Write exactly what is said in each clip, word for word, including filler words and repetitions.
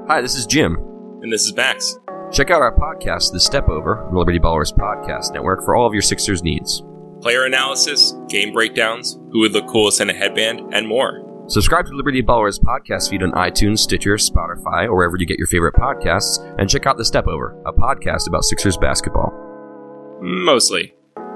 Hi, this is Jim. And this is Max. Check out our podcast, The Step Over, the Liberty Ballers Podcast Network, for all of your Sixers needs. Player analysis, game breakdowns, who would look coolest in a headband, and more. Subscribe to Liberty Ballers podcast feed on iTunes, Stitcher, Spotify, or wherever you get your favorite podcasts, and check out The Step Over, a podcast about Sixers basketball. Mostly.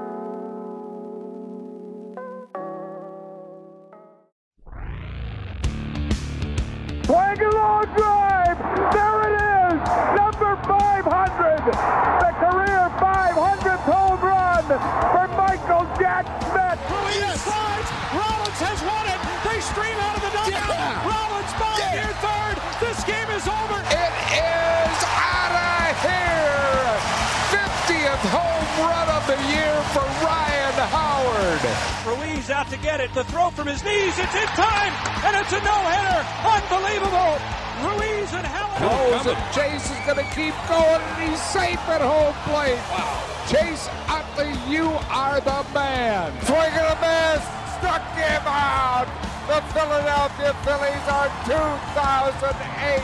Swing a long drive! There it is! Number five hundred! The career five hundredth home run for Michael Jack Smith! Ruiz slides! Rollins has won it! They stream out of the dugout! Yeah. Rollins ball yeah. near third! This game is over! It is out of here! fiftieth home run of the year for Ryan Howard! Ruiz out to get it. The throw from his knees. It's in time! And it's a no-hitter! Unbelievable! Ruiz and Howard. Knows that Chase is going to keep going, and he's safe at home plate. Wow. Chase Utley, you are the man. Swing and a miss. Struck him out. The Philadelphia Phillies are two thousand eight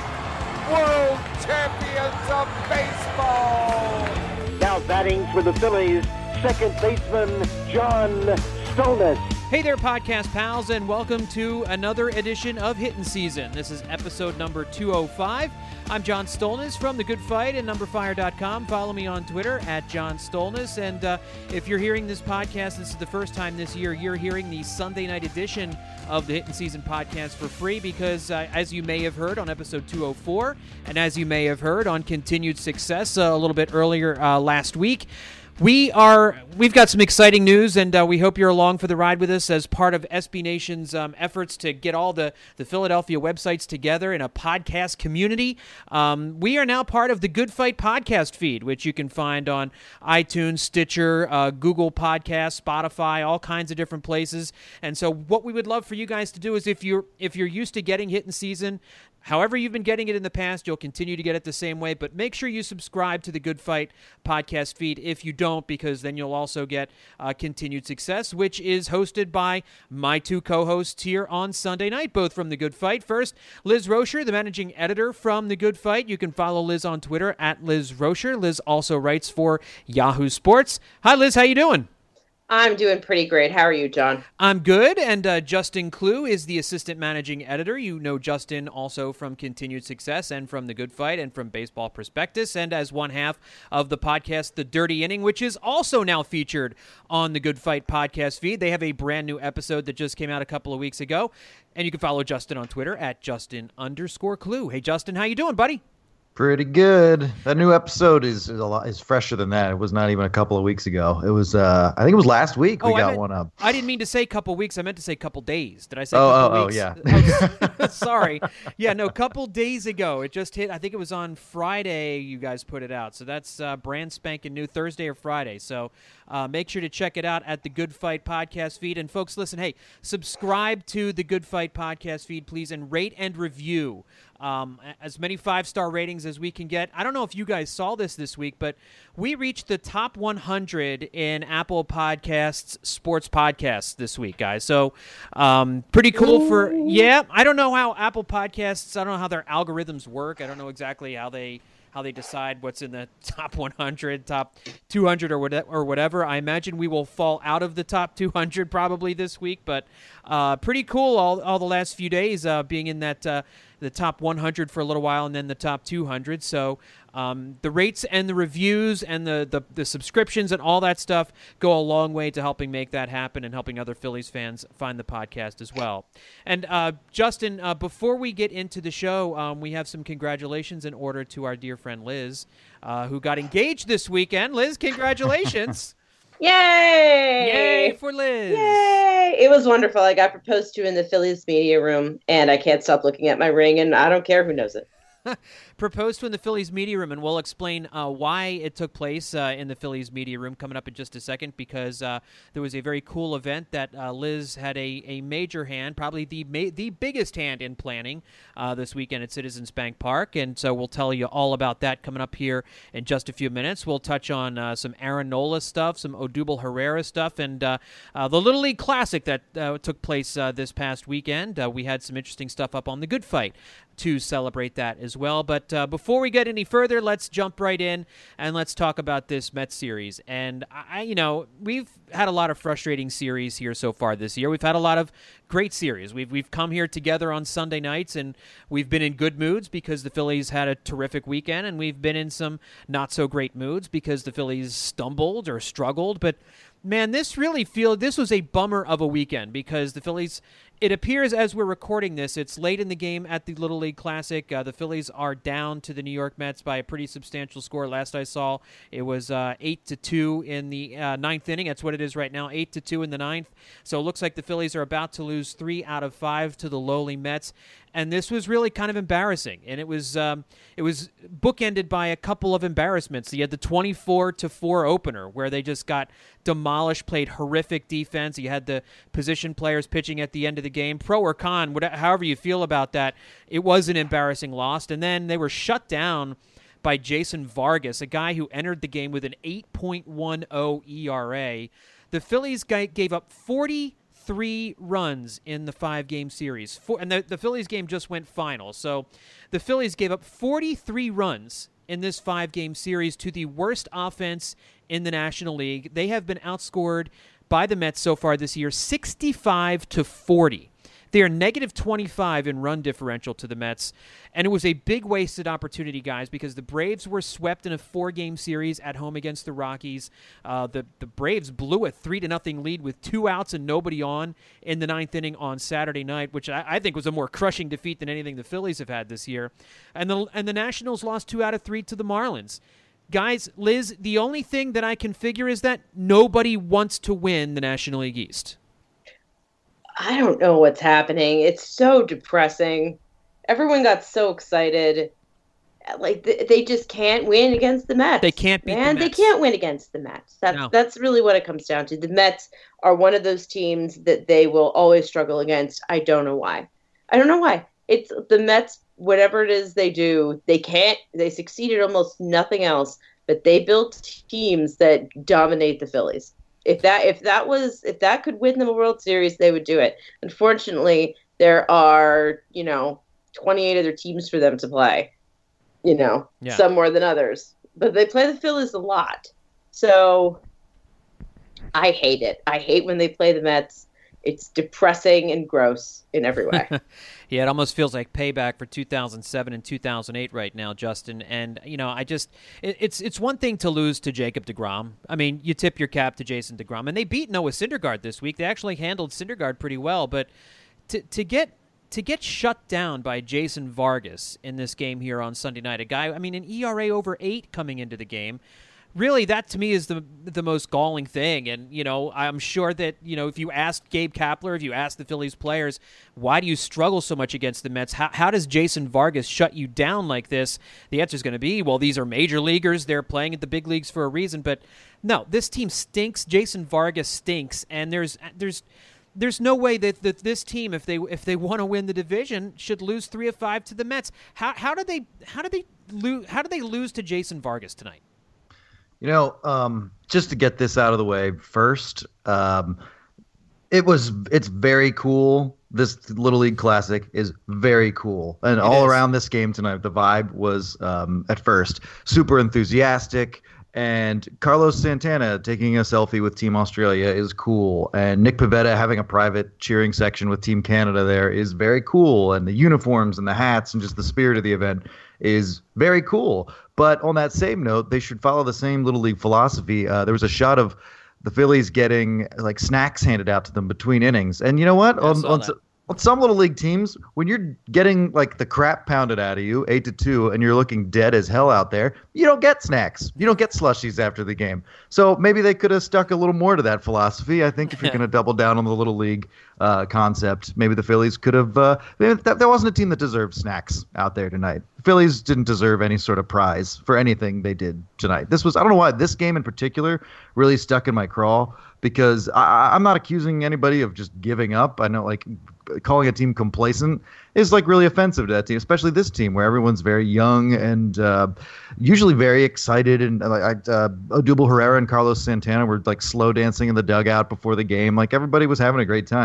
World Champions of Baseball. Now batting for the Phillies, second baseman John Stolnis. Hey there, podcast pals, and welcome to another edition of Hittin' Season. This is episode number two oh five. I'm John Stolnis from The Good Fight and number fire dot com. Follow me on Twitter at John Stolnis. And uh, if you're hearing this podcast, this is the first time this year you're hearing the Sunday night edition of the Hittin' Season podcast for free because, uh, as you may have heard on episode two oh four, and as you may have heard on Continued Success uh, a little bit earlier uh, last week, We are, we've got some exciting news, and uh, we hope you're along for the ride with us as part of S B Nation's um, efforts to get all the, the Philadelphia websites together in a podcast community. Um, we are now part of the Good Fight podcast feed, which you can find on iTunes, Stitcher, uh, Google Podcasts, Spotify, all kinds of different places. And so what we would love for you guys to do is if you're, if you're used to getting Hittin' Season, however you've been getting it in the past, you'll continue to get it the same way, but make sure you subscribe to the Good Fight podcast feed if you don't, because then you'll also get uh, Continued Success, which is hosted by my two co-hosts here on Sunday night, both from The Good Fight. First, Liz Rocher, the managing editor from The Good Fight. You can follow Liz on Twitter at Liz Rocher. Liz also writes for Yahoo Sports. Hi, Liz. How you doing? I'm doing pretty great. How are you, John? I'm good, and uh, Justin Clue is the assistant managing editor. You know Justin also from Continued Success and from The Good Fight and from Baseball Prospectus, and as one half of the podcast, The Dirty Inning, which is also now featured on the Good Fight podcast feed. They have a brand new episode that just came out a couple of weeks ago, and you can follow Justin on Twitter at Justin underscore Clue. Hey, Justin, how you doing, buddy? Pretty good. That new episode is is a lot is fresher than that. It was not even a couple of weeks ago. It was uh I think it was last week we oh, got meant, one up. I didn't mean to say couple weeks. I meant to say couple days. Did I say oh, couple oh, weeks? Oh, yeah. Oh, sorry. Yeah, no, couple days ago. It just hit. I think it was on Friday you guys put it out. So that's uh, brand spanking new, Thursday or Friday. So uh, make sure to check it out at the Good Fight podcast feed. And folks, listen, hey, subscribe to the Good Fight podcast feed, please, and rate and review. Um, as many five-star ratings as we can get. I don't know if you guys saw this this week, but we reached the top one hundred in Apple Podcasts sports podcasts this week, guys. So um, pretty cool Ooh. for, yeah, I don't know how Apple Podcasts, I don't know how their algorithms work. I don't know exactly how they how they decide what's in the top one hundred, top two hundred, or whatever. I imagine we will fall out of the top two hundred probably this week, but uh, pretty cool all, all the last few days uh, being in that uh, the top one hundred for a little while and then the top two hundred. So um, the rates and the reviews and the, the, the subscriptions and all that stuff go a long way to helping make that happen and helping other Phillies fans find the podcast as well. And uh, Justin, uh, before we get into the show, um, we have some congratulations in order to our dear friend Liz, uh, who got engaged this weekend. Liz, congratulations. Yay! Yay for Liz! Yay! It was wonderful. I got proposed to in the Phillies media room, and I can't stop looking at my ring, and I don't care who knows it. Proposed to in the Phillies media room, and we'll explain uh, why it took place uh, in the Phillies media room coming up in just a second, because uh, there was a very cool event that uh, Liz had a, a major hand, probably the ma- the biggest hand in planning uh, this weekend at Citizens Bank Park, and so we'll tell you all about that coming up here in just a few minutes. We'll touch on uh, some Aaron Nola stuff, some Odubel Herrera stuff, and uh, uh, the Little League Classic that uh, took place uh, this past weekend. Uh, we had some interesting stuff up on the Good Fight to celebrate that as as well. But uh, before we get any further, let's jump right in and let's talk about this Mets series. And, I, you know, we've had a lot of frustrating series here so far this year. We've had a lot of great series. We've we've come here together on Sunday nights, and we've been in good moods because the Phillies had a terrific weekend, and we've been in some not-so-great moods because the Phillies stumbled or struggled. But, man, this really feel this was a bummer of a weekend because the Phillies, it appears as we're recording this, it's late in the game at the Little League Classic. Uh, the Phillies are down to the New York Mets by a pretty substantial score. Last I saw, it was uh, eight to two in the uh, ninth inning. That's what it is right now, eight to two in the ninth. So it looks like the Phillies are about to lose three out of five to the lowly Mets. And this was really kind of embarrassing, and it was um, it was bookended by a couple of embarrassments. You had the twenty-four to four opener where they just got demolished, played horrific defense. You had the position players pitching at the end of the game, pro or con, whatever, however you feel about that. It was an embarrassing loss, and then they were shut down by Jason Vargas, a guy who entered the game with an eight point one oh E R A. The Phillies gave up forty. Three runs in the five-game series. Four, and the, the Phillies game just went final. So the Phillies gave up forty-three runs in this five-game series to the worst offense in the National League. They have been outscored by the Mets so far this year sixty-five to forty. They are negative twenty-five in run differential to the Mets, and it was a big wasted opportunity, guys, because the Braves were swept in a four-game series at home against the Rockies. Uh, the, the Braves blew a three to nothing lead with two outs and nobody on in the ninth inning on Saturday night, which I, I think was a more crushing defeat than anything the Phillies have had this year. And the, and the Nationals lost two out of three to the Marlins. Guys, Liz, the only thing that I can figure is that nobody wants to win the National League East. I don't know what's happening. It's so depressing. Everyone got so excited. Like th- they just can't win against the Mets. They can't beat Man, the Mets. they can't win against the Mets. That's No. that's really what it comes down to. The Mets are one of those teams that they will always struggle against. I don't know why. I don't know why. It's the Mets. Whatever it is they do, they can't. They succeed at almost nothing else. But they built teams that dominate the Phillies. If that if that was if that could win them a World Series, they would do it. Unfortunately, there are, you know, twenty-eight other teams for them to play. You know, yeah. Some more than others. But they play the Phillies a lot. So I hate it. I hate when they play the Mets. It's depressing and gross in every way. Yeah, it almost feels like payback for two thousand seven and two thousand eight right now, Justin. And, you know, I just it, – it's it's one thing to lose to Jacob deGrom. I mean, you tip your cap to Jason deGrom. And they beat Noah Syndergaard this week. They actually handled Syndergaard pretty well. But to to get to get shut down by Jason Vargas in this game here on Sunday night, a guy – I mean, an E R A over eight coming into the game – really, that to me is the the most galling thing. And, you know, I'm sure that, you know, if you asked Gabe Kapler, if you asked the Phillies players, why do you struggle so much against the Mets? How, how does Jason Vargas shut you down like this? The answer is going to be, well, these are major leaguers. They're playing at the big leagues for a reason. But, no, this team stinks. Jason Vargas stinks. And there's there's there's no way that, that this team, if they if they want to win the division, should lose three of five to the Mets. How how did they how did they lose how did they lose to Jason Vargas tonight? You know, um, just to get this out of the way first, um, it was it's very cool. This Little League Classic is very cool. And it all is. around this game tonight, the vibe was, um, at first, super enthusiastic. And Carlos Santana taking a selfie with Team Australia is cool. And Nick Pivetta having a private cheering section with Team Canada there is very cool. And the uniforms and the hats and just the spirit of the event is very cool. But on that same note, they should follow the same Little League philosophy. Uh, there was a shot of the Phillies getting like snacks handed out to them between innings. And you know what? Yeah, I on, saw on, that. on some Little League teams, when you're getting like the crap pounded out of you, eight to two, and you're looking dead as hell out there, you don't get snacks. You don't get slushies after the game. So maybe they could have stuck a little more to that philosophy. I think if you're going to double down on the Little League uh, concept, maybe the Phillies could have. Uh, that, that wasn't a team that deserved snacks out there tonight. The Phillies didn't deserve any sort of prize for anything they did tonight. This was, I don't know why this game in particular really stuck in my craw, because I, I'm not accusing anybody of just giving up. I know, like, calling a team complacent is like really offensive to that team, especially this team where everyone's very young and uh, usually very excited. And uh, uh, Odubel Herrera and Carlos Santana were like slow dancing in the dugout before the game. Like everybody was having a great time.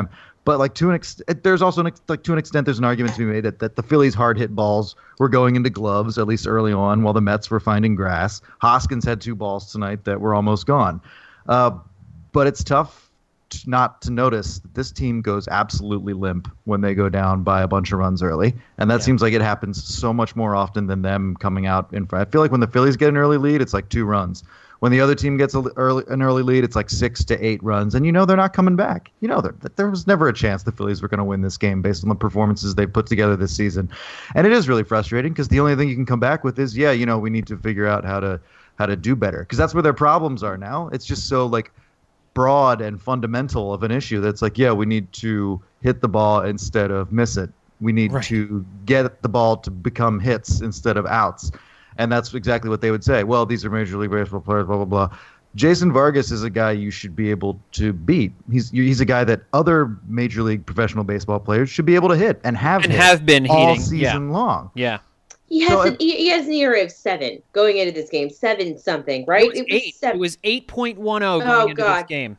But like to an ex- there's also an ex- like to an extent there's an argument to be made that, that the Phillies' hard hit balls were going into gloves at least early on, while the Mets were finding grass. Hoskins had two balls tonight that were almost gone. Uh, but it's tough to not to notice that this team goes absolutely limp when they go down by a bunch of runs early, and that yeah. seems like it happens so much more often than them coming out in front. I feel like when the Phillies get an early lead, it's like two runs. When the other team gets a early, an early lead, it's like six to eight runs, and you know they're not coming back. You know that there was never a chance the Phillies were going to win this game based on the performances they put together this season, and it is really frustrating because the only thing you can come back with is, yeah, you know, we need to figure out how to how to do better because that's where their problems are now. It's just so like broad and fundamental of an issue that's like, yeah, we need to hit the ball instead of miss it. We need right. to get the ball to become hits instead of outs. And that's exactly what they would say. Well, these are Major League Baseball players, blah, blah, blah. Jason Vargas is a guy you should be able to beat. He's he's a guy that other Major League professional baseball players should be able to hit and have and hit have been all hitting. season yeah. long. Yeah. He has so an he, he has an E R A of seven going into this game, seven something, right? It was, it was eight. Seven. It was eight point one zero going oh, into God. this game.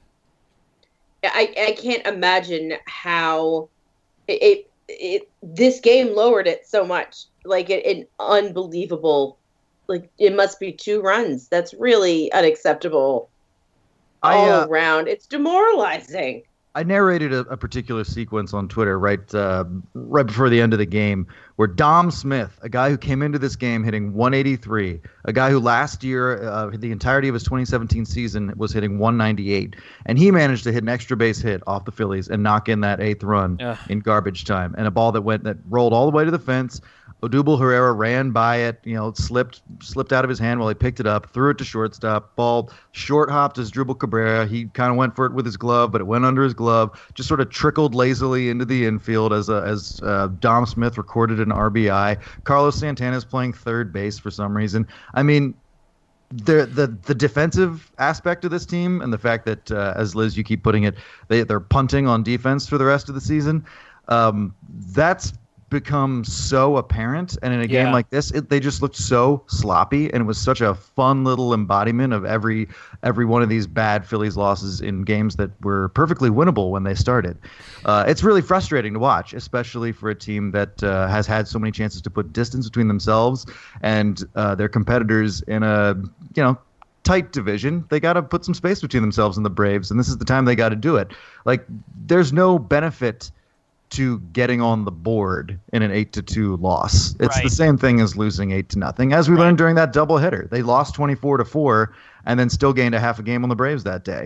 I I can't imagine how it, it, it this game lowered it so much. Like it, an unbelievable. Like it must be two runs. That's really unacceptable all I, uh, around. It's demoralizing. I narrated a, a particular sequence on Twitter right uh, right before the end of the game where Dom Smith, a guy who came into this game hitting one eighty-three, a guy who last year, uh, the entirety of his twenty seventeen season, was hitting one ninety-eight, and he managed to hit an extra base hit off the Phillies and knock in that eighth run Ugh. in garbage time, and a ball that went that rolled all the way to the fence. Odubel Herrera ran by it, you know, slipped slipped out of his hand while he picked it up, threw it to shortstop. Ball short hopped as Drupal Cabrera. He kind of went for it with his glove, but it went under his glove. Just sort of trickled lazily into the infield as uh, as uh, Dom Smith recorded an R B I. Carlos Santana is playing third base for some reason. I mean, the the the defensive aspect of this team and the fact that, uh, as Liz, you keep putting it, they they're punting on defense for the rest of the season. Um, that's become so apparent, and in a game yeah. like this it, they just looked so sloppy, and it was such a fun little embodiment of every every one of these bad Phillies losses in games that were perfectly winnable when they started. Uh, it's really frustrating to watch, especially for a team that uh, has had so many chances to put distance between themselves and uh, their competitors in a you know tight division. They got to put some space between themselves and the Braves, and this is the time they got to do it. Like, there's no benefit to getting on the board in an eight to two loss. It's right. the same thing as losing eight to nothing, as we right. learned during that doubleheader. They lost twenty-four to four and then still gained a half a game on the Braves that day.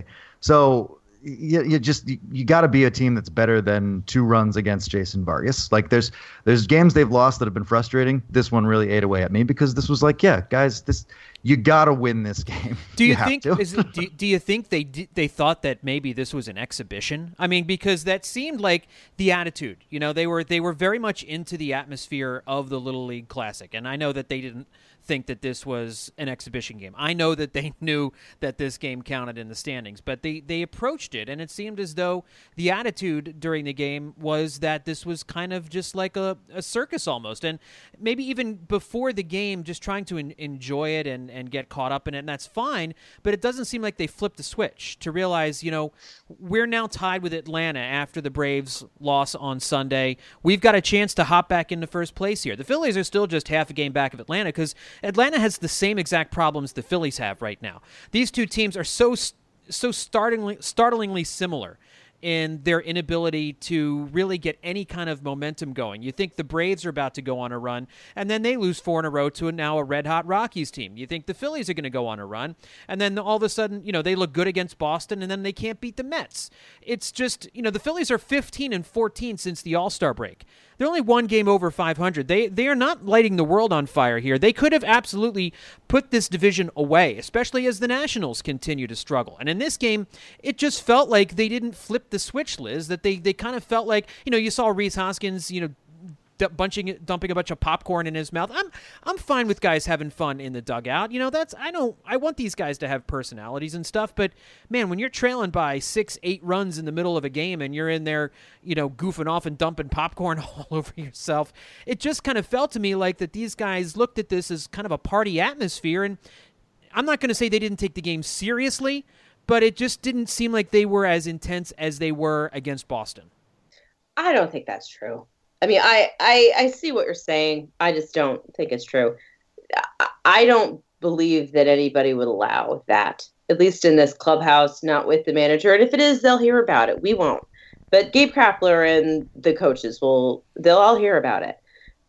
So you, you just you, you got to be a team that's better than two runs against Jason Vargas. Like there's there's games they've lost that have been frustrating. This one really ate away at me because this was like, yeah, guys, this you got to win this game. Do you, you think is it, do, do you think they they thought that maybe this was an exhibition? I mean, because that seemed like the attitude. You know, they were they were very much into the atmosphere of the Little League Classic, and I know that they didn't think that this was an exhibition game. I know that they knew that this game counted in the standings, but they, they approached it, and it seemed as though the attitude during the game was that this was kind of just like a, a circus almost, and maybe even before the game just trying to en- enjoy it and, and get caught up in it, and that's fine, but it doesn't seem like they flipped the switch to realize, you know, we're now tied with Atlanta after the Braves loss on Sunday. We've got a chance to hop back into first place here. The Phillies are still just half a game back of Atlanta because Atlanta has the same exact problems the Phillies have right now. These two teams are so so startlingly, startlingly similar in their inability to really get any kind of momentum going. You think the Braves are about to go on a run, and then they lose four in a row to a, now a red-hot Rockies team. You think the Phillies are going to go on a run, and then all of a sudden, you know, they look good against Boston, and then they can't beat the Mets. It's just, you know, the Phillies are fifteen and fourteen since the All-Star break. They're only one game over five hundred. They they are not lighting the world on fire here. They could have absolutely put this division away, especially as the Nationals continue to struggle. And in this game, it just felt like they didn't flip the switch, Liz, that they, they kind of felt like, you know, you saw Rhys Hoskins, you know, d- bunching, dumping a bunch of popcorn in his mouth. I'm I'm fine with guys having fun in the dugout. You know, that's, I don't, I want these guys to have personalities and stuff, but man, when you're trailing by six, eight runs in the middle of a game and you're in there, you know, goofing off and dumping popcorn all over yourself, it just kind of felt to me like that these guys looked at this as kind of a party atmosphere, and I'm not going to say they didn't take the game seriously, but it just didn't seem like they were as intense as they were against Boston. I don't think that's true. I mean, I, I, I see what you're saying. I just don't think it's true. I, I don't believe that anybody would allow that, at least in this clubhouse, not with the manager. And if it is, they'll hear about it. We won't. But Gabe Kapler and the coaches will, they'll all hear about it.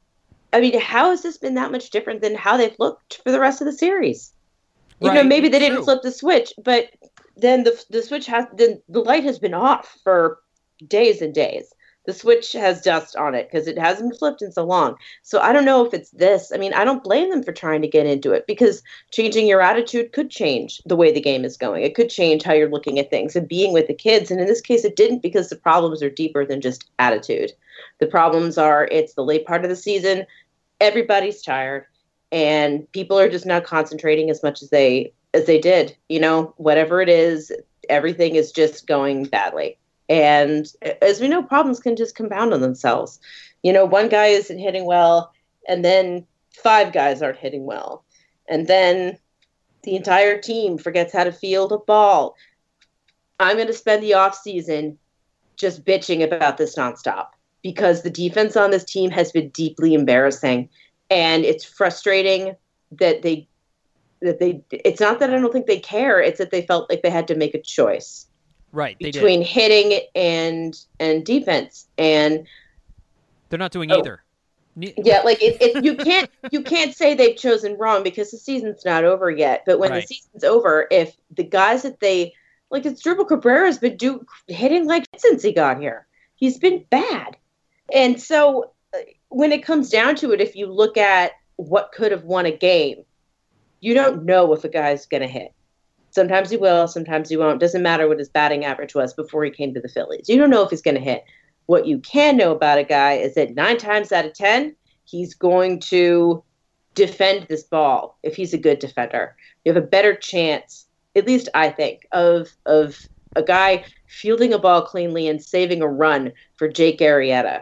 I mean, how has this been that much different than how they've looked for the rest of the series? You Right. know, maybe they didn't True. flip the switch, but then the the switch has, then the light has been off for days and days. The switch has dust on it because it hasn't been flipped in so long. So I don't know if it's this. I mean, I don't blame them for trying to get into it because changing your attitude could change the way the game is going. It could change how you're looking at things and being with the kids. And in this case, it didn't because the problems are deeper than just attitude. The problems are it's the late part of the season. Everybody's tired and people are just not concentrating as much as they as they did. You know, whatever it is, everything is just going badly. And as we know, problems can just compound on themselves. You know, one guy isn't hitting well, and then five guys aren't hitting well. And then the entire team forgets how to field a ball. I'm going to spend the off season just bitching about this nonstop because the defense on this team has been deeply embarrassing. And it's frustrating that they, that they, it's not that I don't think they care. It's that they felt like they had to make a choice. Right, they between did. hitting and and defense, and They're not doing Oh. either. Ne- yeah, like it, it, you can't you can't say they've chosen wrong because the season's not over yet. But when Right. the season's over, if the guys that they like, it's Drupal Cabrera's been do hitting like since he got here, he's been bad, and so uh, when it comes down to it, if you look at what could have won a game, you don't know if a guy's going to hit. Sometimes he will, sometimes he won't. Doesn't matter what his batting average was before he came to the Phillies. You don't know if he's going to hit. What you can know about a guy is that nine times out of ten, he's going to defend this ball if he's a good defender. You have a better chance, at least I think, of of a guy fielding a ball cleanly and saving a run for Jake Arrieta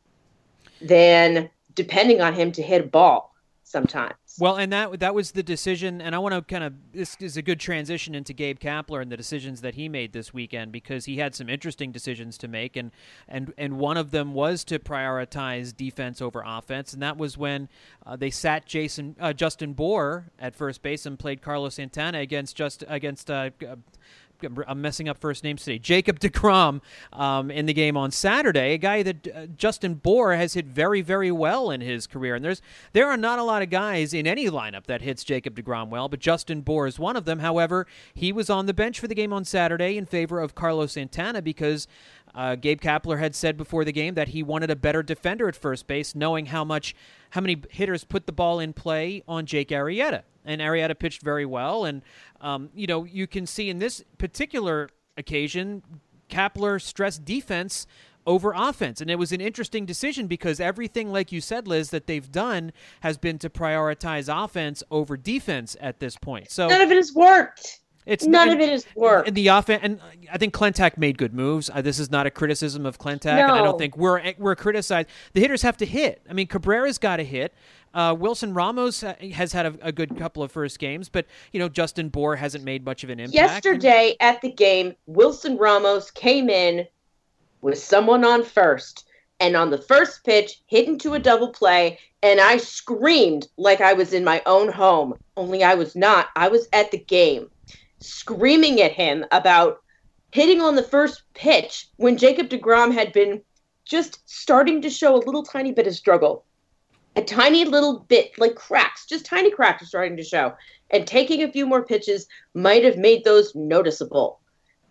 than depending on him to hit a ball sometimes. Well, and that that was the decision, and I want to kind of, this is a good transition into Gabe Kapler and the decisions that he made this weekend because he had some interesting decisions to make, and and, and one of them was to prioritize defense over offense, and that was when uh, they sat Jason uh, Justin Bour at first base and played Carlos Santana against just against. Uh, uh, I'm messing up first names today. Jacob deGrom um, in the game on Saturday, a guy that uh, Justin Bour has hit very, very well in his career. And there's there are not a lot of guys in any lineup that hits Jacob deGrom well, but Justin Bour is one of them. However, he was on the bench for the game on Saturday in favor of Carlos Santana because uh, Gabe Kapler had said before the game that he wanted a better defender at first base, knowing how much how many hitters put the ball in play on Jake Arrieta. And Arrieta pitched very well. And, um, you know, you can see in this particular occasion, Kapler stressed defense over offense. And it was an interesting decision because everything, like you said, Liz, that they've done has been to prioritize offense over defense at this point. So None of it has worked. It's None and, of it has worked. And the offense, and I think Klentak made good moves. Uh, this is not a criticism of Klentak, and I No. don't think we're we're criticized. The hitters have to hit. I mean, Cabrera's got to hit. Uh, Wilson Ramos has had a, a good couple of first games, but you know Justin Bour hasn't made much of an impact. Yesterday at the game, Wilson Ramos came in with someone on first, and on the first pitch, hit into a double play, and I screamed like I was in my own home. Only I was not. I was at the game, screaming at him about hitting on the first pitch when Jacob deGrom had been just starting to show a little tiny bit of struggle. A tiny little bit, like cracks, just tiny cracks are starting to show. And taking a few more pitches might have made those noticeable.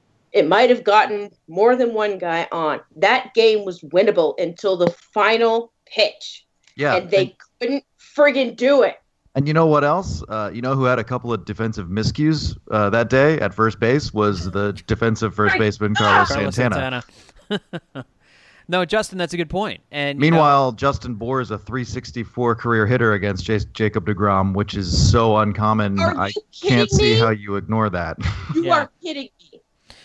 It might have gotten more than one guy on. That game was winnable until the final pitch. Yeah. And they and, couldn't friggin' do it. and you know what else? Uh, you know who had a couple of defensive miscues uh, that day at first base was the defensive first Right. baseman Carlos, Carlos Santana. Santana. No, Justin, that's a good point. And Meanwhile, you know, Justin Bour is a three sixty-four career hitter against J- Jacob deGrom, which is so uncommon. Are I you can't kidding see me? how you ignore that. You Yeah. are kidding me.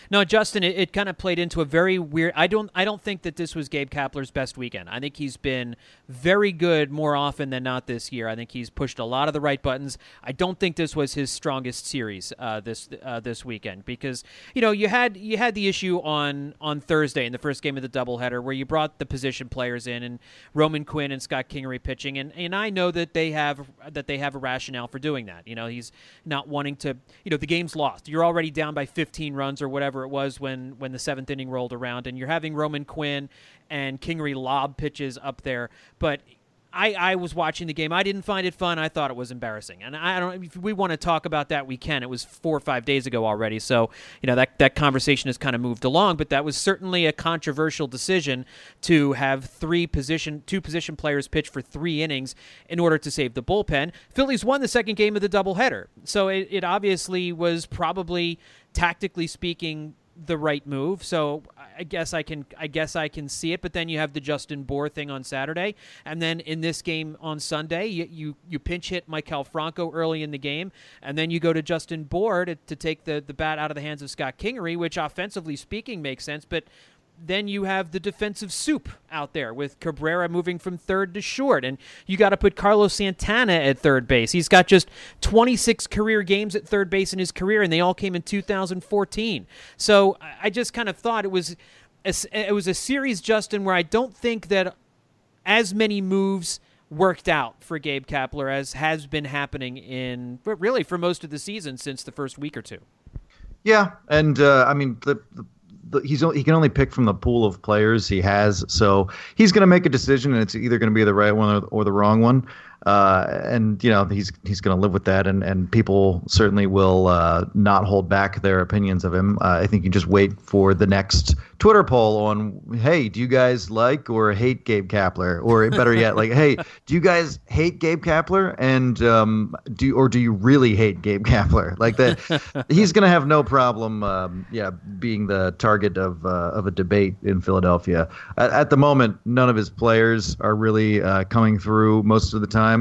No, Justin, it, it kind of played into a very weird. I don't. I don't think that this was Gabe Kapler's best weekend. I think he's been very good more often than not this year. I think he's pushed a lot of the right buttons. I don't think this was his strongest series uh, this uh, this weekend because you know you had you had the issue on on Thursday in the first game of the doubleheader where you brought the position players in and Roman Quinn and Scott Kingery pitching, and, and I know that they have that they have a rationale for doing that. You know, he's not wanting to. You know, the game's lost. You're already down by fifteen runs or whatever it was when, when the seventh inning rolled around, and you're having Roman Quinn and Kingery lob pitches up there. But I, I was watching the game. I didn't find it fun. I thought it was embarrassing. And I don't. If we want to talk about that, we can. It was four or five days ago already, so you know that that conversation has kind of moved along. But that was certainly a controversial decision to have three position, two position players pitch for three innings in order to save the bullpen. Phillies won the second game of the doubleheader, so it, it obviously was probably tactically speaking the right move. So I guess I can I guess I can see it. But then you have the Justin Bour thing on Saturday, and then in this game on Sunday, you you, you pinch hit Maikel Franco early in the game, and then you go to Justin Bour to, to take the, the bat out of the hands of Scott Kingery, which offensively speaking makes sense, but then you have the defensive soup out there with Cabrera moving from third to short, and you got to put Carlos Santana at third base. He's got just twenty-six career games at third base in his career, and they all came in two thousand fourteen. So I just kind of thought it was a, it was a series, Justin, where I don't think that as many moves worked out for Gabe Kapler as has been happening in really for most of the season since the first week or two. Yeah, and uh, I mean the. the He's he can only pick from the pool of players he has, so he's going to make a decision, and it's either going to be the right one or, or the wrong one. Uh, and you know he's he's going to live with that, and, and people certainly will uh, not hold back their opinions of him. Uh, I think you just wait for the next Twitter poll on, hey, do you guys like or hate Gabe Kapler, or better yet, like, hey, do you guys hate Gabe Kapler, and um, do or do you really hate Gabe Kapler? Like that, he's going to have no problem, um, yeah, being the target of uh, of a debate in Philadelphia. At, at the moment, none of his players are really uh, coming through most of the time.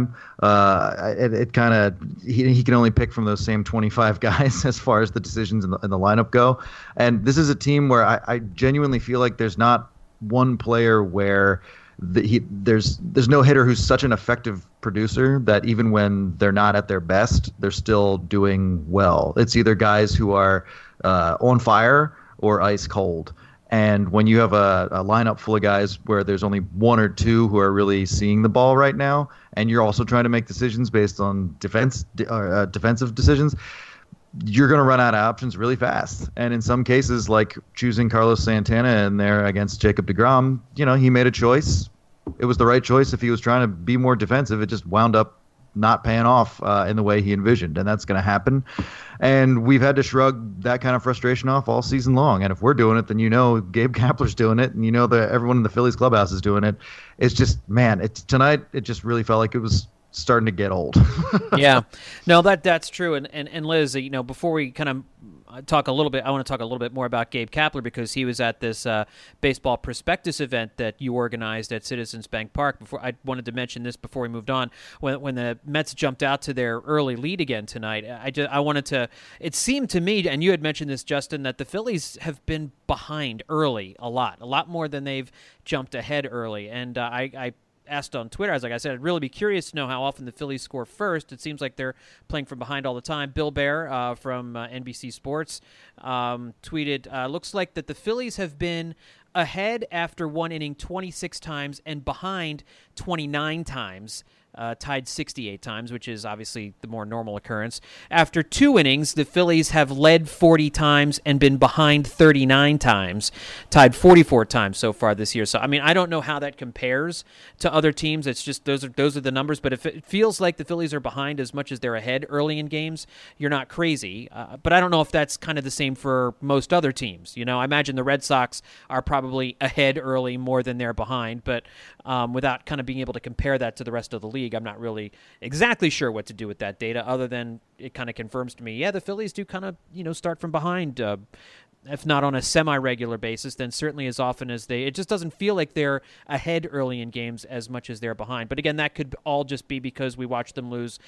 Uh, it, it kind of he, he can only pick from those same twenty-five guys as far as the decisions in the, in the lineup go. And this is a team where I, I genuinely feel like there's not one player where the, he, there's there's no hitter who's such an effective producer that even when they're not at their best, they're still doing well. It's either guys who are uh, on fire or ice cold. And when you have a, a lineup full of guys where there's only one or two who are really seeing the ball right now, and you're also trying to make decisions based on defense or uh, defensive decisions, you're going to run out of options really fast. And in some cases, like choosing Carlos Santana in there against Jacob deGrom, you know, he made a choice. It was the right choice. If he was trying to be more defensive, it just wound up not paying off uh, in the way he envisioned, and that's going to happen. And we've had to shrug that kind of frustration off all season long. And if we're doing it, then you know Gabe Kapler's doing it, and you know that everyone in the Phillies clubhouse is doing it. It's just, man, it's tonight. It just really felt like it was starting to get old. Yeah, no, that that's true. And, and and Liz, you know, before we kind of talk a little bit, I want to talk a little bit more about Gabe Kapler because he was at this uh, baseball prospectus event that you organized at Citizens Bank Park. Before I wanted to mention this before we moved on, when when the Mets jumped out to their early lead again tonight, I just I wanted to. It seemed to me, and you had mentioned this, Justin, that the Phillies have been behind early a lot, a lot more than they've jumped ahead early, and uh, I. I asked on Twitter, I was like I said, I'd really be curious to know how often the Phillies score first. It seems like they're playing from behind all the time. Bill Bear uh, from uh, N B C Sports um, tweeted, uh, looks like that the Phillies have been ahead after one inning twenty-six times and behind twenty-nine times. Uh, tied sixty-eight times, which is obviously the more normal occurrence. After two innings, the Phillies have led forty times and been behind thirty-nine times, tied forty-four times so far this year. So, I mean, I don't know how that compares to other teams. It's just those are those are the numbers. But if it feels like the Phillies are behind as much as they're ahead early in games, you're not crazy. Uh, but I don't know if that's kind of the same for most other teams. You know, I imagine the Red Sox are probably ahead early more than they're behind. But um, without kind of being able to compare that to the rest of the league, I'm not really exactly sure what to do with that data other than it kind of confirms to me, yeah, the Phillies do kind of, you know, start from behind, uh, if not on a semi-regular basis, then certainly as often as they, it just doesn't feel like they're ahead early in games as much as they're behind. But again, that could all just be because we watch them lose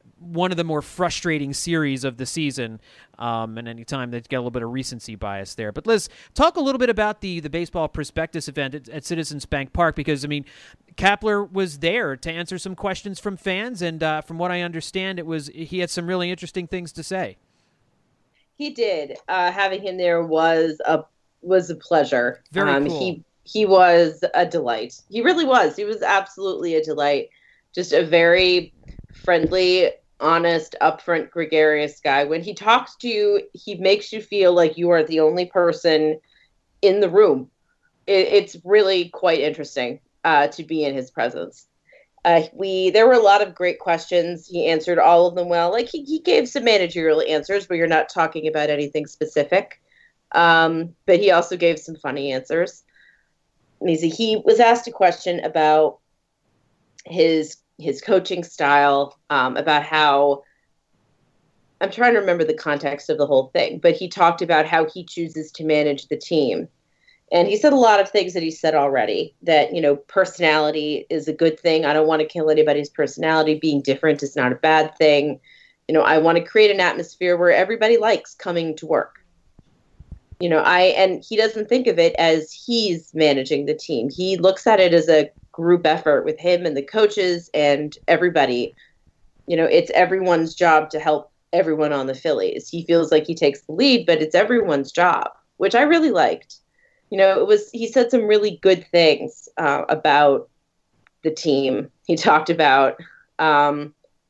one of the more frustrating series of the season, um, and anytime they get a little bit of recency bias there. But Liz, talk a little bit about the the Baseball Prospectus event at, at Citizens Bank Park, because, I mean, Kapler was there to answer some questions from fans, and uh, from what I understand, it was he had some really interesting things to say. He did. Uh, having him there was a was a pleasure. Very um, cool. He he was a delight. He really was. He was absolutely a delight. Just a very friendly, honest, upfront, gregarious guy. When he talks to you, he makes you feel like you are the only person in the room. It, it's really quite interesting uh, to be in his presence. Uh, we there were a lot of great questions. He answered all of them well. Like he, he gave some managerial answers where you're not talking about anything specific. Um, but he also gave some funny answers. He was asked a question about his his coaching style, um, about how, I'm trying to remember the context of the whole thing, but he talked about how he chooses to manage the team. And he said a lot of things that he said already, that, you know, personality is a good thing. I don't want to kill anybody's personality. Being different is not a bad thing. You know, I want to create an atmosphere where everybody likes coming to work. You know, I, and he doesn't think of it as he's managing the team. He looks at it as a group effort with him and the coaches and everybody. You know, it's everyone's job to help everyone on the Phillies. He feels like he takes the lead, but it's everyone's job, which I really liked. You know, it was, he said some really good things uh, about the team. He talked about, um,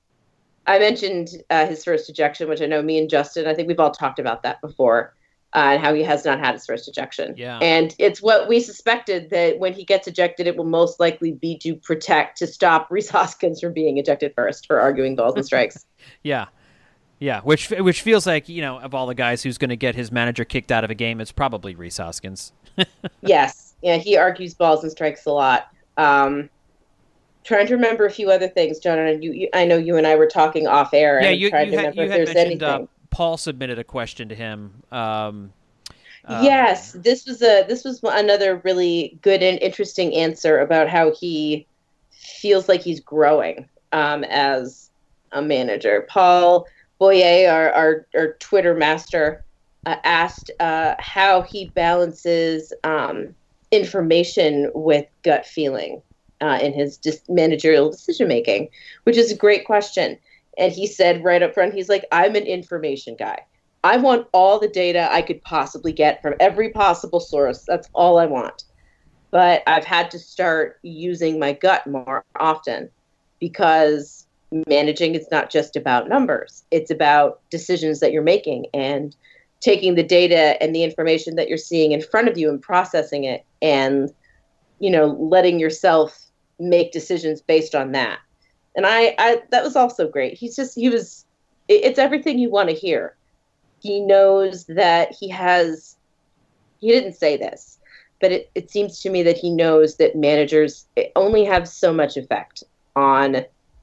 I mentioned uh, his first ejection, which I know me and Justin, I think we've all talked about that before. Uh, and how he has not had his first ejection. Yeah. And it's what we suspected, that when he gets ejected, it will most likely be to protect, to stop Rhys Hoskins from being ejected first for arguing balls and strikes. Yeah. Yeah, which which feels like, you know, of all the guys who's going to get his manager kicked out of a game, it's probably Rhys Hoskins. Yes. Yeah, he argues balls and strikes a lot. Um, trying to remember a few other things, John. And you, you, I know you and I were talking off air. Yeah, and you, tried you to had, remember you if had there's mentioned anything. uh, Paul submitted a question to him. Um, uh, yes, this was a this was another really good and interesting answer about how he feels like he's growing um, as a manager. Paul Boyer, our our, our Twitter master, uh, asked uh, how he balances um, information with gut feeling uh, in his dis- managerial decision making, which is a great question. And he said right up front, he's like, I'm an information guy. I want all the data I could possibly get from every possible source. That's all I want. But I've had to start using my gut more often, because managing is not just about numbers. It's about decisions that you're making and taking the data and the information that you're seeing in front of you and processing it, and, you know, letting yourself make decisions based on that. And I, I that was also great. He's just, he was, it, it's everything you want to hear. He knows that he has, he didn't say this, but it, it seems to me that he knows that managers only have so much effect on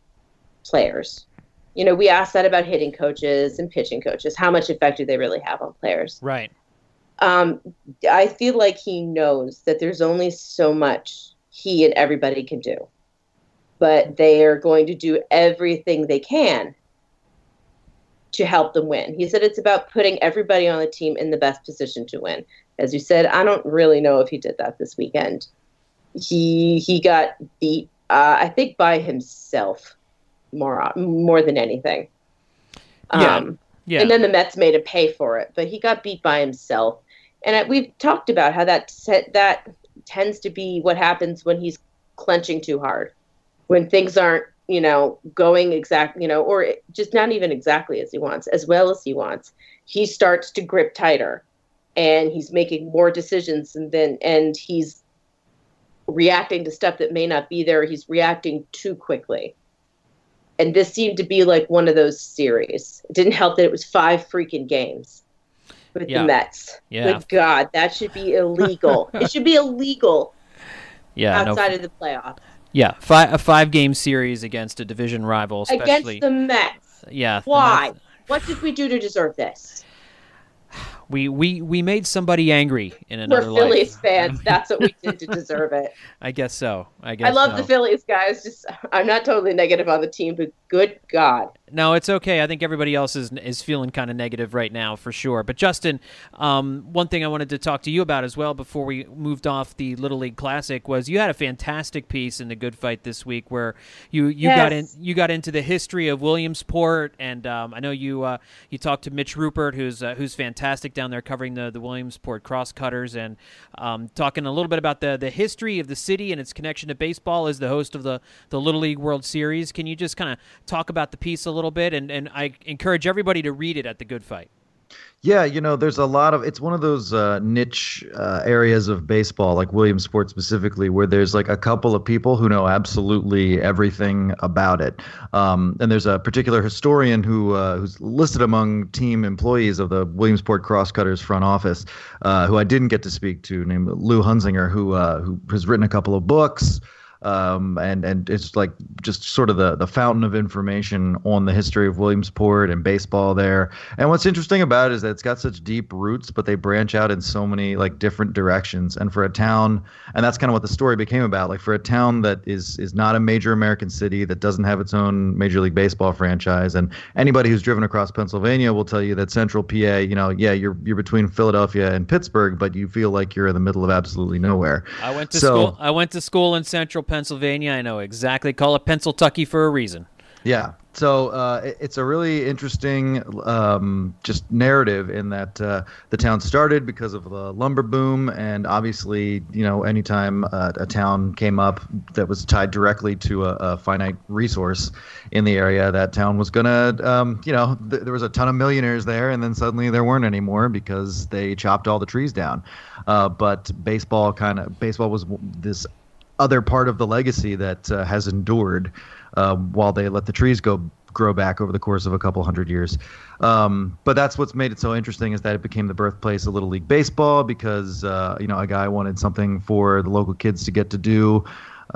players. You know, we asked that about hitting coaches and pitching coaches. How much effect do they really have on players? Right. Um, I feel like he knows that there's only so much he and everybody can do, but they are going to do everything they can to help them win. He said it's about putting everybody on the team in the best position to win. As you said, I don't really know if he did that this weekend. He he got beat, uh, I think, by himself more more than anything. Yeah. Um, yeah. And then the Mets made him pay for it, but he got beat by himself. And I, we've talked about how that that tends to be what happens when he's clenching too hard, when things aren't, you know, going exact, you know, or just not even exactly as he wants, as well as he wants. He starts to grip tighter, and he's making more decisions, and then and he's reacting to stuff that may not be there. He's reacting too quickly. And this seemed to be like one of those series. It didn't help that it was five freaking games with Yeah. the Mets. Yeah. Good God, that should be illegal. It should be illegal Yeah. outside no, of the playoffs. yeah. Fi- a five-game series against a division rival, especially. Against the Mets. Yeah. the Why? Mets- What did we do to deserve this? We, we, we made somebody angry in We're another life. Phillies fans. That's what we did to deserve it. I guess so. I guess I love so. the Phillies, guys. Just I'm not totally negative on the team, but Good God. No, it's okay. I think everybody else is is feeling kind of negative right now for sure. But Justin, um, one thing I wanted to talk to you about as well before we moved off the Little League Classic was you had a fantastic piece in the Good Fight this week where you, you Yes. got in you got into the history of Williamsport, and um, I know you uh, you talked to Mitch Rupert, who's uh, who's fantastic down there covering the the Williamsport Crosscutters, and um, talking a little bit about the the history of the city and its connection to baseball as the host of the the Little League World Series. Can you just kind of talk about the piece a little bit, and, and I encourage everybody to read it at the Good Fight. Yeah, you know, there's a lot of, it's one of those uh, niche uh, areas of baseball, like Williamsport specifically, where there's like a couple of people who know absolutely everything about it. Um, and there's a particular historian who uh, who's listed among team employees of the Williamsport Crosscutters front office, uh, who I didn't get to speak to, named Lou Hunzinger, who uh, who has written a couple of books. Um, and, and it's like just sort of the, the fountain of information on the history of Williamsport and baseball there. And what's interesting about it is that it's got such deep roots, but they branch out in so many like different directions. And for a town, and that's kind of what the story became about, like for a town that is is not a major American city, that doesn't have its own Major League Baseball franchise. And anybody who's driven across Pennsylvania will tell you that Central P A, you know, yeah, you're you're between Philadelphia and Pittsburgh, but you feel like you're in the middle of absolutely nowhere. I went to So- school. I went to school in Central Pennsylvania. I know exactly. Call it Pennsyltucky for a reason. Yeah. So uh, it- it's a really interesting um, just narrative in that uh, the town started because of the lumber boom. And obviously, you know, anytime uh, a town came up that was tied directly to a, a finite resource in the area, that town was going to, um, you know, th- there was a ton of millionaires there. And then suddenly there weren't anymore because they chopped all the trees down. Uh, but baseball kind of baseball was w- this other part of the legacy that uh, has endured um, while they let the trees go grow back over the course of a couple hundred years. Um, but that's what's made it so interesting, is that it became the birthplace of Little League Baseball because uh, you know a guy wanted something for the local kids to get to do,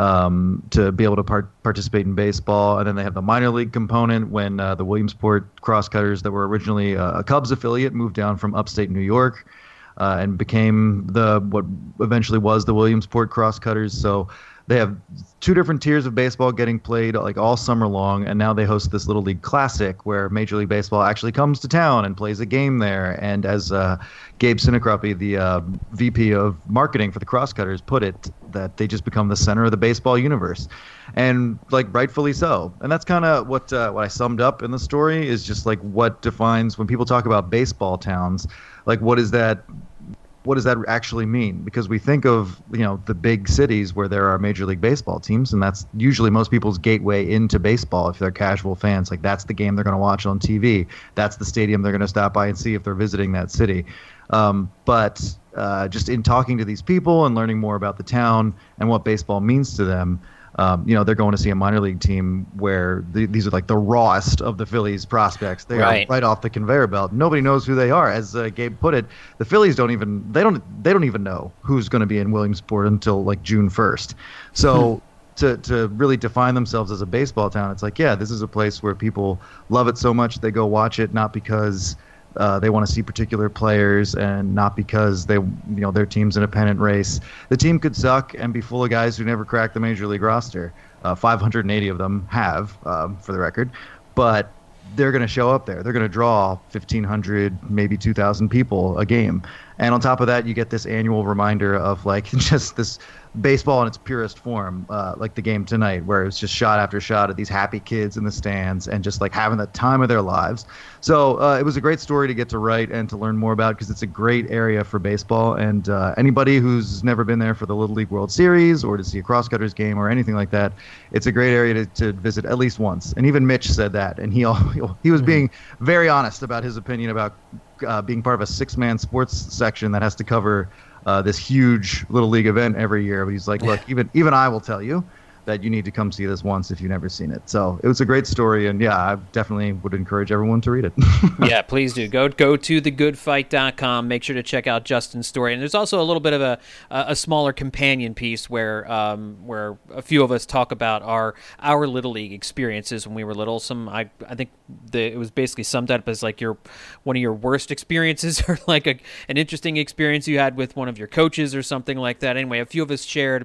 um, to be able to part- participate in baseball. And then they have the minor league component when uh, the Williamsport Crosscutters, that were originally a Cubs affiliate, moved down from upstate New York. Uh, and became the what eventually was the Williamsport Crosscutters. So they have two different tiers of baseball getting played like all summer long, and now they host this Little League Classic where Major League Baseball actually comes to town and plays a game there. And as uh, Gabe Sinacroppy, the uh, V P of marketing for the Crosscutters, put it, that they just become the center of the baseball universe, and like rightfully so. And that's kind of what uh, what I summed up in the story, is just like what defines when people talk about baseball towns, like what is that? What does that actually mean? Because we think of, you know, the big cities where there are Major League Baseball teams, and that's usually most people's gateway into baseball if they're casual fans. Like, that's the game they're going to watch on T V. That's the stadium they're going to stop by and see if they're visiting that city. Um, but uh, just in talking to these people and learning more about the town and what baseball means to them, Um, you know, they're going to see a minor league team where the, these are like the rawest of the Phillies prospects. They Right. are right off the conveyor belt. Nobody knows who they are. As uh, Gabe put it, the Phillies don't even they don't they don't even know who's going to be in Williamsport until like June first. So to to really define themselves as a baseball town, it's like, yeah, this is a place where people love it so much they go watch it, not because Uh, they want to see particular players, and not because they, you know, their team's in a pennant race. The team could suck and be full of guys who never cracked the major league roster. Uh, five hundred eighty of them have, um, for the record, but they're going to show up there. They're going to draw fifteen hundred, maybe two thousand people a game. And on top of that, you get this annual reminder of like just this baseball in its purest form, uh, like the game tonight, where it was just shot after shot of these happy kids in the stands and just like having the time of their lives. So uh, it was a great story to get to write and to learn more about, because it's a great area for baseball. And uh, anybody who's never been there for the Little League World Series or to see a Crosscutters game or anything like that, it's a great area to, to visit at least once. And even Mitch said that, and he he was being very honest about his opinion about uh, being part of a six-man sports section that has to cover Uh, this huge Little League event every year. But he's like, look, even even I will tell you that you need to come see this once if you've never seen it. So it was a great story, and yeah, I definitely would encourage everyone to read it. Yeah, please do. Go go to the good fight dot com. Make sure to check out Justin's story. And there's also a little bit of a a smaller companion piece where um, where a few of us talk about our our Little League experiences when we were little. Some I I think the, it was basically summed up as like your one of your worst experiences, or like a, an interesting experience you had with one of your coaches or something like that. Anyway, a few of us shared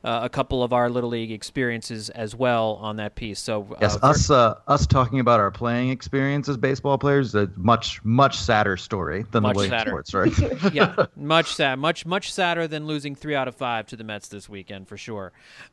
uh, a couple of our Little League experiences as well on that piece. So uh, yes, for- us uh, us talking about our playing experience as baseball players, a much much sadder story than Much the Lake sadder. Sports, right? yeah, much sad, much much sadder than losing three out of five to the Mets this weekend for sure.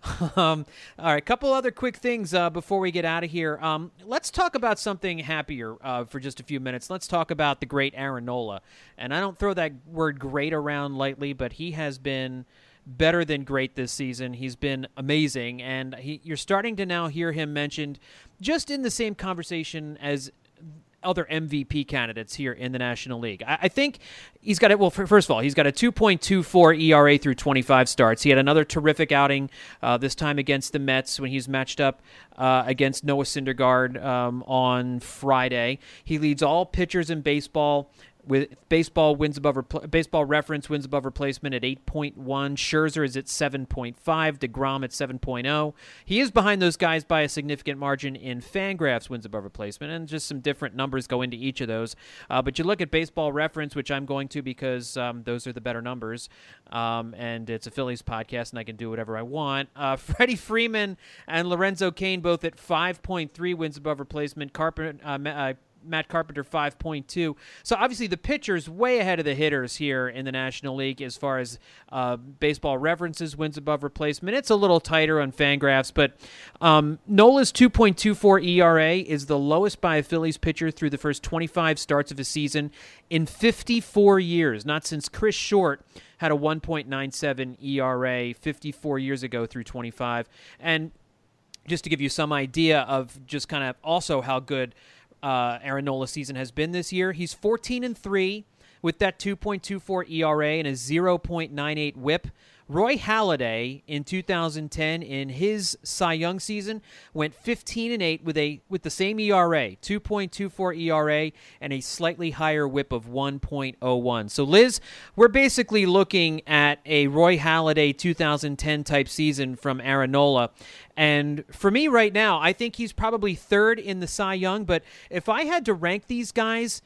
um, all right, a couple other quick things uh, before we get out of here. Um, let's talk about something happier uh, for just a few minutes. Let's talk about the great Aaron Nola, and I don't throw that word "great" around lightly, but he has been better than great this season. He's been amazing, and he, you're starting to now hear him mentioned just in the same conversation as other M V P candidates here in the National League. I, I think he's got it. Well, first of all, he's got a two point two four E R A through twenty-five starts. He had another terrific outing uh, this time against the Mets when he's matched up uh, against Noah Syndergaard um, on Friday. He leads all pitchers in baseball. With baseball wins above repl- baseball reference wins above replacement at eight point one. Scherzer is at seven point five. DeGrom at seven point oh. He is behind those guys by a significant margin in Fangraphs wins above replacement, and just some different numbers go into each of those. Uh, but you look at baseball reference, which I'm going to because um, those are the better numbers, um, and it's a Phillies podcast, and I can do whatever I want. Uh, Freddie Freeman and Lorenzo Cain both at five point three wins above replacement. Carpenter, uh, uh, Matt Carpenter five point two. So obviously the pitchers way ahead of the hitters here in the National League as far as uh, baseball references wins above replacement. It's a little tighter on Fangraphs, but um, Nola's two point two four E R A is the lowest by a Phillies pitcher through the first twenty-five starts of a season in fifty-four years, not since Chris Short had a one point nine seven E R A fifty-four years ago through twenty-five. And just to give you some idea of just kind of also how good Uh, Aaron Nola's season has been this year. He's fourteen and three with that two point two four E R A and a zero point nine eight whip. Roy Halladay in two thousand ten in his Cy Young season went fifteen and eight with a with the same E R A, two point two four E R A and a slightly higher whip of one point oh one. So Liz, we're basically looking at a Roy Halladay two thousand ten type season from Aaron Nola. And for me right now, I think he's probably third in the Cy Young, but if I had to rank these guys,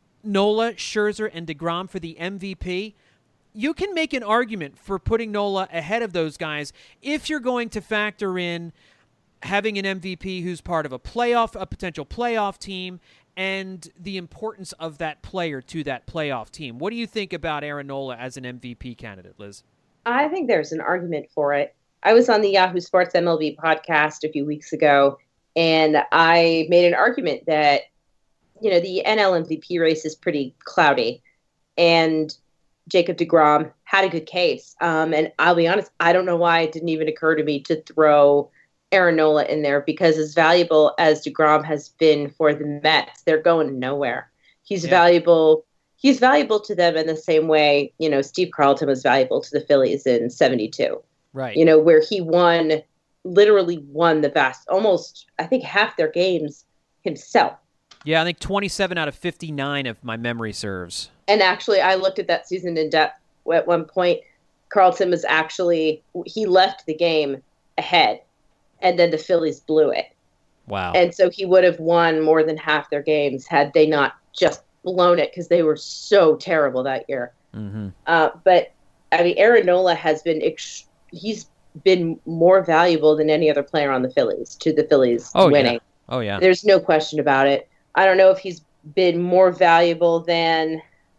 Nola, Scherzer, and DeGrom for the M V P, you can make an argument for putting Nola ahead of those guys if you're going to factor in having an M V P who's part of a playoff, a potential playoff team, and the importance of that player to that playoff team. What do you think about Aaron Nola as an M V P candidate, Liz? I think there's an argument for it. I was on the Yahoo Sports M L B podcast a few weeks ago, and I made an argument that, you know, the N L M V P race is pretty cloudy, and Jacob deGrom had a good case. Um, and I'll be honest, I don't know why it didn't even occur to me to throw Aaron Nola in there, because as valuable as deGrom has been for the Mets, they're going nowhere. He's yeah. valuable. He's valuable to them in the same way, you know, Steve Carlton was valuable to the Phillies in seventy-two. Right. You know, where he won, literally won the vast, almost, I think, half their games himself. Yeah, I think twenty-seven out of fifty-nine, if my memory serves. And actually, I looked at that season in depth. At one point, Carlton was actually, he left the game ahead, and then the Phillies blew it. Wow. And so he would have won more than half their games had they not just blown it, because they were so terrible that year. Mm-hmm. Uh, but, I mean, Aaron Nola has been ex- he's been more valuable than any other player on the Phillies to the Phillies oh, winning. Yeah. Oh, yeah. There's no question about it. I don't know if he's been more valuable than,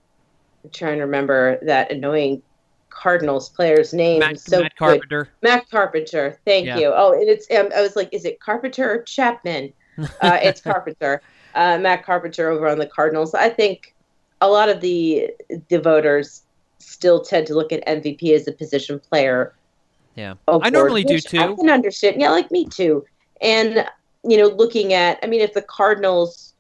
I'm trying to remember that annoying Cardinals player's name. Matt, so Matt Carpenter. Good. Matt Carpenter. Thank yeah. you. Oh, and it's, um, I was like, is it Carpenter or Chapman? Uh, it's Carpenter. Uh, Matt Carpenter over on the Cardinals. I think a lot of the the voters still tend to look at M V P as a position player. Yeah, award, I normally do too. I can understand. Yeah, like me too. And, you know, looking at, I mean, if the Cardinals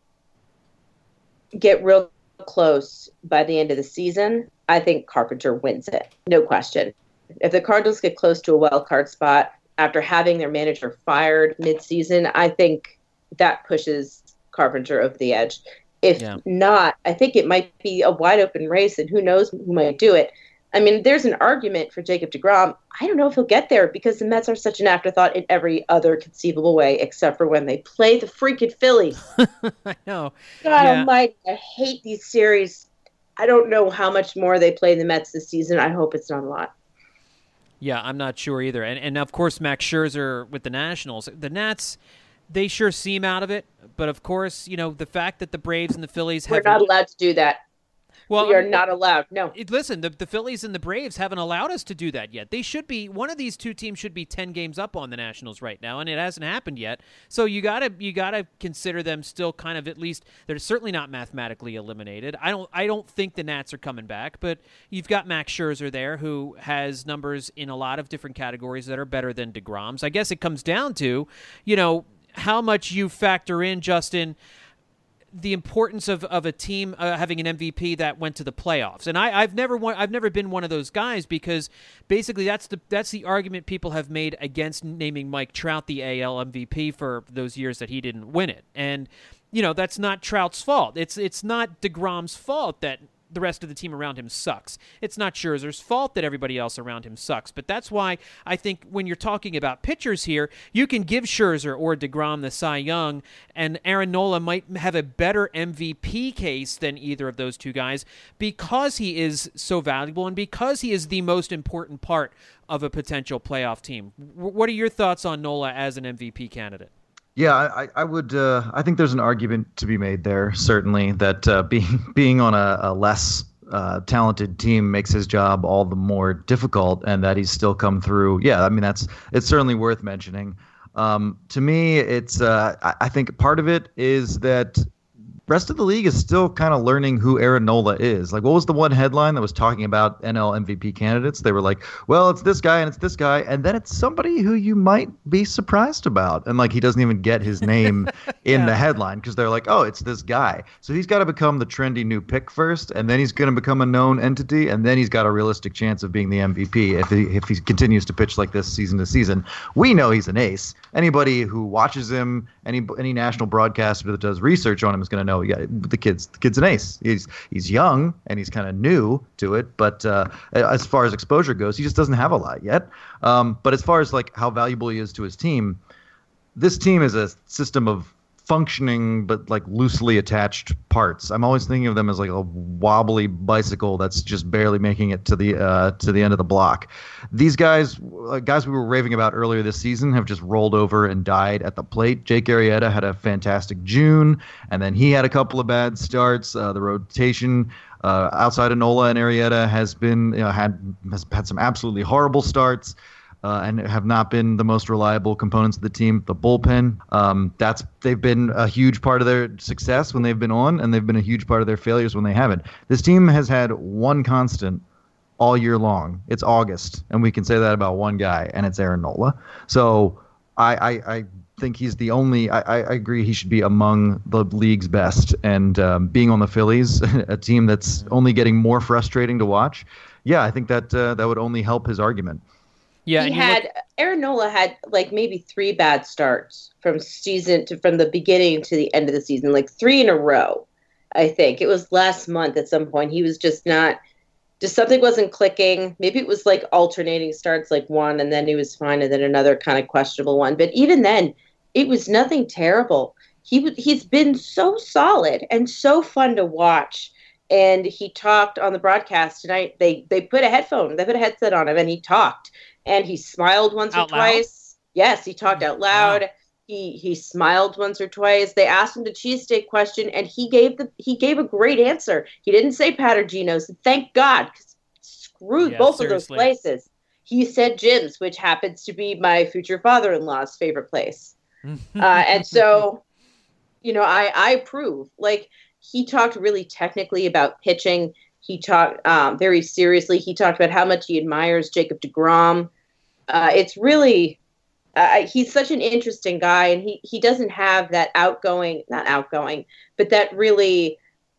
get real close by the end of the season, I think Carpenter wins it. No question. If the Cardinals get close to a wild card spot after having their manager fired mid-season, I think that pushes Carpenter over the edge. If yeah. not, I think it might be a wide open race, and who knows who might do it. I mean, there's an argument for Jacob deGrom. I don't know if he'll get there, because the Mets are such an afterthought in every other conceivable way, except for when they play the freaking Phillies. I know. God yeah. almighty, I hate these series. I don't know how much more they play the Mets this season. I hope it's not a lot. Yeah, I'm not sure either. And and of course, Max Scherzer with the Nationals. The Nats, they sure seem out of it. But of course, you know, the fact that the Braves and the Phillies We're have not allowed to do that. Well, we are not allowed. No. It, listen, the, the Phillies and the Braves haven't allowed us to do that yet. They should be one of these two teams should be ten games up on the Nationals right now, and it hasn't happened yet. So you gotta you gotta consider them still kind of at least they're certainly not mathematically eliminated. I don't I don't think the Nats are coming back, but you've got Max Scherzer there who has numbers in a lot of different categories that are better than DeGrom's. I guess it comes down to, you know, how much you factor in, Justin, the importance of, of a team uh, having an M V P that went to the playoffs. And I, I've never won, I've never been one of those guys because basically that's the that's the argument people have made against naming Mike Trout the A L M V P for those years that he didn't win it. And you know, that's not Trout's fault. It's it's not DeGrom's fault that the rest of the team around him sucks. It's not Scherzer's fault that everybody else around him sucks. But that's why I think when you're talking about pitchers here, you can give Scherzer or DeGrom the Cy Young, and Aaron Nola might have a better M V P case than either of those two guys because he is so valuable and because he is the most important part of a potential playoff team. What are your thoughts on Nola as an M V P candidate? Yeah, I, I would. Uh, I think there's an argument to be made there. Certainly, that uh, being being on a, a less uh, talented team makes his job all the more difficult, and that he's still come through. Yeah, I mean that's it's certainly worth mentioning. Um, to me, it's. Uh, I, I think part of it is that rest of the league is still kind of learning who Aaron Nola is. Like, what was the one headline that was talking about N L M V P candidates? They were like, well, it's this guy and it's this guy. And then it's somebody who you might be surprised about. And like, he doesn't even get his name in yeah. the headline because they're like, oh, it's this guy. So he's got to become the trendy new pick first. And then he's going to become a known entity. And then he's got a realistic chance of being the M V P if he, if he continues to pitch like this season to season. We know he's an ace. Anybody who watches him, any any national broadcaster that does research on him is going to know. Yeah, the kid's the kid's an ace. He's he's young and he's kind of new to it, but uh, as far as exposure goes, he just doesn't have a lot yet. Um, but as far as like how valuable he is to his team, this team is a system of functioning but like loosely attached parts. I'm always thinking of them as like a wobbly bicycle that's just barely making it to the uh, to the end of the block. These guys, uh, guys we were raving about earlier this season, have just rolled over and died at the plate. Jake Arrieta had a fantastic June, and then he had a couple of bad starts. Uh, the rotation uh, outside of Nola and Arrieta has been you know, had has had some absolutely horrible starts. Uh, and have not been the most reliable components of the team. The bullpen, um, that's they've been a huge part of their success when they've been on, and they've been a huge part of their failures when they haven't. This team has had one constant all year long. It's August, and we can say that about one guy, and it's Aaron Nola. So I, I, I think he's the only. I, I agree he should be among the league's best. And um, being on the Phillies, a team that's only getting more frustrating to watch, yeah, I think that uh, that would only help his argument. Yeah, he had look- Aaron Nola had like maybe three bad starts from season to from the beginning to the end of the season, like three in a row. I think it was last month at some point. He was just not, just something wasn't clicking. Maybe it was like alternating starts, like one and then he was fine, and then another kind of questionable one. But even then, it was nothing terrible. He he's been so solid and so fun to watch. And he talked on the broadcast tonight. They they put a headphone, they put a headset on him, and he talked. And he smiled once out or twice. Loud? Yes, he talked out loud. Wow. He he smiled once or twice. They asked him the cheesesteak question, and he gave the he gave a great answer. He didn't say Pat or Geno's. Thank God, because screwed yeah, both seriously. of those places. He said Jim's, which happens to be my future father-in-law's favorite place. uh, and so, you know, I I approve. Like, he talked really technically about pitching. He talked um, very seriously. He talked about how much he admires Jacob deGrom. Uh, it's really, uh, he's such an interesting guy, and he, he doesn't have that outgoing, not outgoing, but that really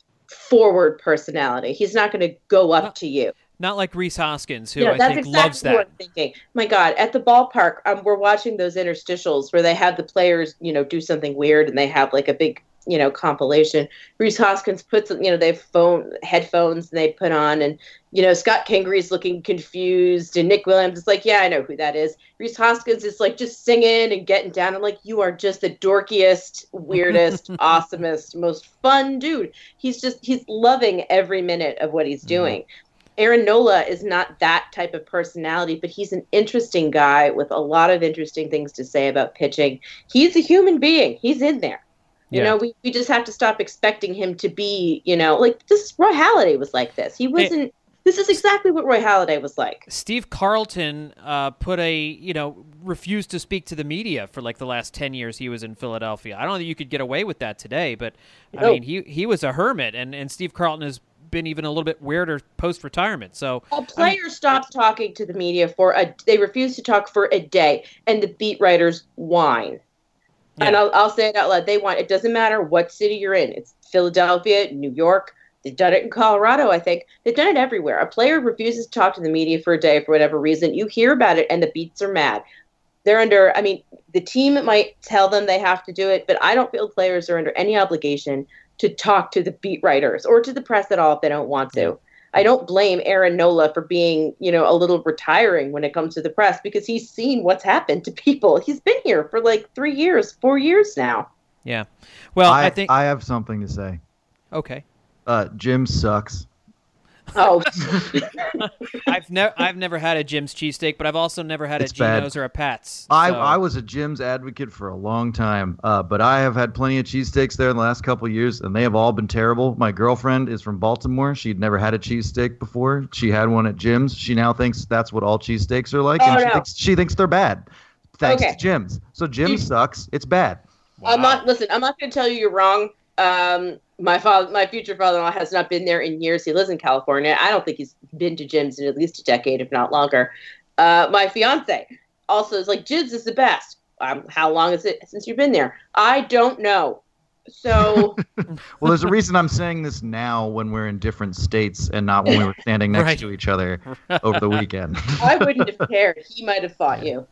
forward personality. He's not going to go up not, to you. Not like Rhys Hoskins, who you know, I that's think exactly loves that. What I'm thinking. My God, at the ballpark, um, we're watching those interstitials where they have the players, you know, do something weird, and they have like a big, you know, compilation. Rhys Hoskins puts, you know, they have phone headphones and they put on, and, you know, Scott Kingery's looking confused, and Nick Williams is like, yeah, I know who that is. Rhys Hoskins is like just singing and getting down. I'm like, you are just the dorkiest, weirdest, awesomest, most fun dude. He's just, he's loving every minute of what he's doing. Aaron Nola is not that type of personality, but he's an interesting guy with a lot of interesting things to say about pitching. He's a human being. He's in there. You Yeah. know, we, we just have to stop expecting him to be, you know, like this. Roy Halladay was like this. He wasn't. Hey. This is exactly what Roy Halladay was like. Steve Carlton uh, put a, you know, refused to speak to the media for like the last ten years he was in Philadelphia. I don't think you could get away with that today, but I no. mean, he he was a hermit, and, and Steve Carlton has been even a little bit weirder post-retirement. So a player I mean, stopped talking to the media for a, they refused to talk for a day, and the beat writers whine. Yeah. And I'll, I'll say it out loud. They whine. It doesn't matter what city you're in. It's Philadelphia, New York. They've done it in Colorado, I think. They've done it everywhere. A player refuses to talk to the media for a day for whatever reason. You hear about it, and the beats are mad. They're under, I mean, the team might tell them they have to do it, but I don't feel players are under any obligation to talk to the beat writers or to the press at all if they don't want to. I don't blame Aaron Nola for being, you know, a little retiring when it comes to the press because he's seen what's happened to people. He's been here for like three years, four years now. Yeah. Well, I, I think I have something to say. Okay. Uh, Jim sucks. Oh, I've never I've never had a Jim's cheesesteak, but I've also never had It's a Geno's bad. or a Pat's. I, so- I was a Jim's advocate for a long time, uh, but I have had plenty of cheesesteaks there in the last couple of years, and they have all been terrible. My girlfriend is from Baltimore. She'd never had a cheesesteak before. She had one at Jim's. She now thinks that's what all cheesesteaks are like, Oh, and she no. thinks she thinks they're bad. Thanks Okay. to Jim's. So Jim sucks. It's bad. I'm not. Listen, I'm not going to tell you you're wrong. Um, my father, my future father-in-law, has not been there in years. He lives in California. I don't think he's been to Jim's in at least a decade, if not longer. Uh, my fiance also is like, Jim's is the best. Um, how long is it since you've been there? I don't know. So, Well, there's a reason I'm saying this now when we're in different states and not when we were standing next Right. to each other over the weekend. I wouldn't have cared. He might have fought you.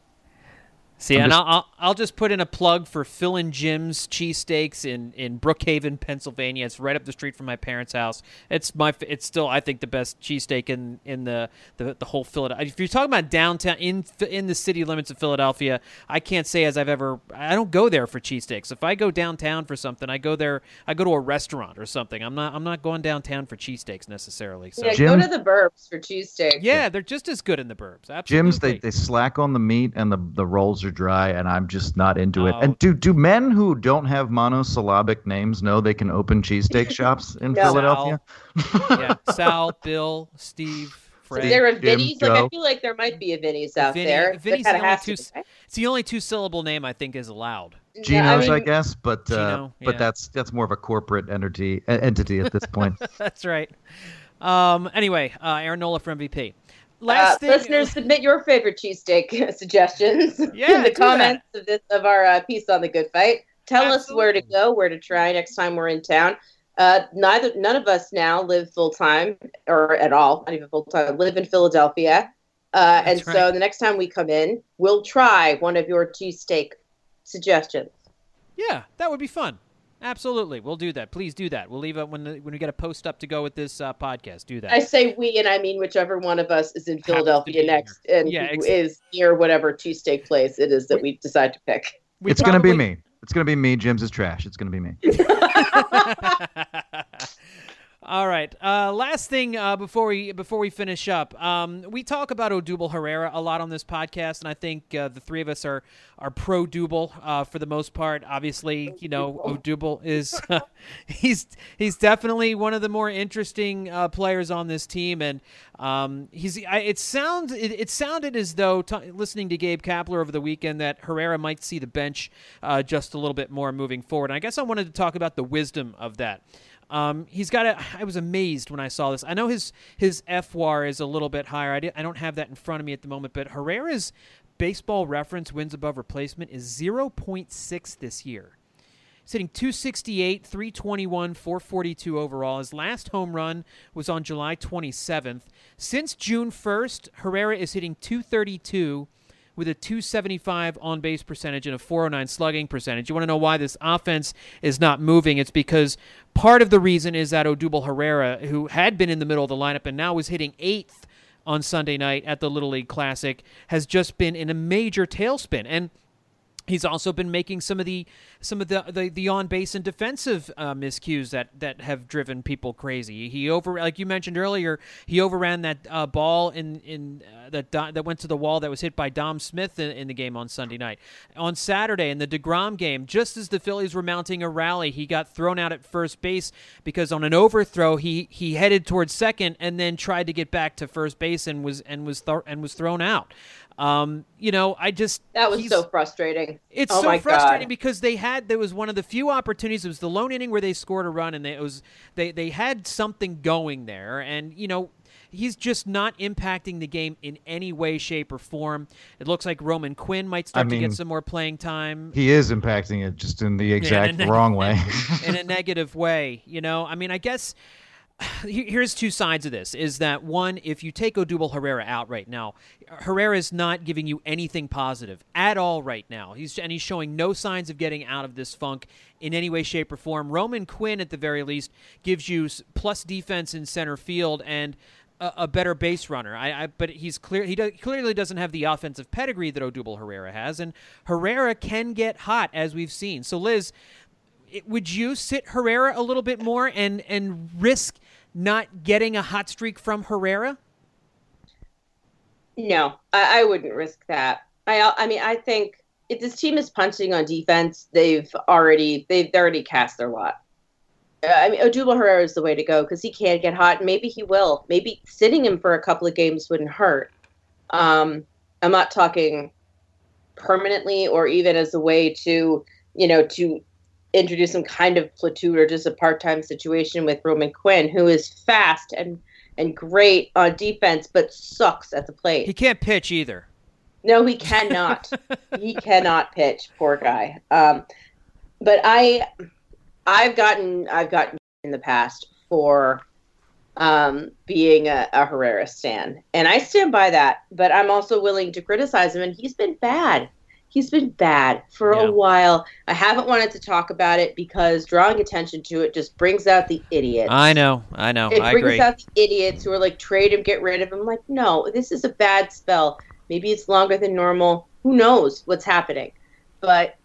See, I'm and just- I'll, I'll I'll just put in a plug for Phil and Jim's cheesesteaks in, in Brookhaven, Pennsylvania. It's right up the street from my parents' house. It's my it's still I think the best cheesesteak in in the, the the whole Philadelphia. If you're talking about downtown in in the city limits of Philadelphia, I can't say as I've ever. I don't go there for cheesesteaks. If I go downtown for something, I go there. I go to a restaurant or something. I'm not I'm not going downtown for cheesesteaks necessarily. So Yeah, Jim- go to the Burbs for cheesesteak. yeah, they're just as good in the burbs. Absolutely. Jim's they, they slack on the meat and the, the rolls are dry and I'm just not into it. Oh. And do do men who don't have monosyllabic names know they can open cheesesteak shops in No. Philadelphia? yeah, Sal, Bill, Steve, Fred. Is there a Jim, Vinny's? Like, I Joe. feel like there might be a Vinny's out Vinny- there. Vinny's There the kinda only has two. to be, right? It's the only two syllable name I think is allowed. Geno's, I, mean, guess, but uh, Gino, but yeah. that's that's more of a corporate entity uh, entity at this point. That's right. Um. Anyway, uh, Aaron Nola for M V P. Uh, Last thing, listeners, submit your favorite cheesesteak suggestions Yeah, in the do comments of this of our uh, piece on the Good Fight. Tell us Absolutely. where to go, where to try next time we're in town. Uh, neither none of us now live full time or at all, not even full time. Live in Philadelphia, uh, and That's so right. the next time we come in, we'll try one of your cheesesteak suggestions. Yeah, that would be fun. Absolutely, we'll do that. Please do that. We'll leave it when the, when we get a post up to go with this uh, podcast. Do that. I say we, and I mean whichever one of us is in to Philadelphia be next, and Yeah, who ex- is near whatever cheesesteak place it is that we decide to pick. We it's gonna be probably- me. It's gonna be me. Jim's is trash. It's gonna be me. All right. Uh, last thing uh, before we before we finish up, um, we talk about Odubel Herrera a lot on this podcast, and I think uh, the three of us are are pro Dubel uh, for the most part. Obviously, you know, Odubel is he's he's definitely one of the more interesting uh, players on this team, and um, he's I, it sounds it, it sounded as though t- listening to Gabe Kapler over the weekend that Herrera might see the bench uh, just a little bit more moving forward. And I guess I wanted to talk about the wisdom of that. Um, he's got a. I was amazed when I saw this. I know his his F W A R is a little bit higher. I, di- I don't have that in front of me at the moment, but Herrera's Baseball Reference wins above replacement is zero point six this year. He's hitting two sixty-eight, three twenty-one, four forty-two overall. His last home run was on July twenty-seventh. Since June first, Herrera is hitting two thirty-two with a two seventy-five on-base percentage and a four oh nine slugging percentage. You want to know why this offense is not moving? It's because part of the reason is that Odubel Herrera, who had been in the middle of the lineup and now was hitting eighth on Sunday night at the Little League Classic, has just been in a major tailspin. And He's also been making some of the some of the the, the on base and defensive uh, miscues that, that have driven people crazy. He over like you mentioned earlier, he overran that uh, ball in in uh, that that went to the wall that was hit by Dom Smith in, in the game on Sunday night. On Saturday in the DeGrom game, just as the Phillies were mounting a rally, he got thrown out at first base because on an overthrow he he headed towards second and then tried to get back to first base and was and was th- and was thrown out. Um, you know, I just that was so frustrating. It's oh so my frustrating God. because they had there was one of the few opportunities. It was the lone inning where they scored a run, and they, it was they they had something going there, and you know. He's just not impacting the game in any way, shape, or form. It looks like Roman Quinn might start I mean, to get some more playing time. He is impacting it just in the exact in neg- wrong way. in a negative way, you know. I mean, I guess here's two sides of this. Is that one, if you take Odubel Herrera out right now, Herrera is not giving you anything positive at all right now. He's and he's showing no signs of getting out of this funk in any way, shape, or form. Roman Quinn, at the very least, gives you plus defense in center field and a better base runner. I, I but he's clear he, do, he clearly doesn't have the offensive pedigree that Odubel Herrera has, and Herrera can get hot, as we've seen. So Liz, it, would you sit Herrera a little bit more and and risk not getting a hot streak from Herrera? No, I, I wouldn't risk that. I I mean I think if this team is punching on defense, they've already they've already cast their lot. I mean, Odubel Herrera is the way to go because he can get hot. And maybe he will. Maybe sitting him for a couple of games wouldn't hurt. Um, I'm not talking permanently or even as a way to, you know, to introduce some kind of platoon or just a part-time situation with Roman Quinn, who is fast and, and great on defense, but sucks at the plate. He can't pitch either. No, he cannot. He cannot pitch. Poor guy. Um, but I... I've gotten I've gotten in the past for um, being a, a Herrera stan, and I stand by that. But I'm also willing to criticize him, and he's been bad. He's been bad for yeah. a while. I haven't wanted to talk about it because drawing attention to it just brings out the idiots. I know, I know. It I brings agree. out the idiots who are like, trade him, get rid of him. I'm like, no, this is a bad spell. Maybe it's longer than normal. Who knows what's happening? But.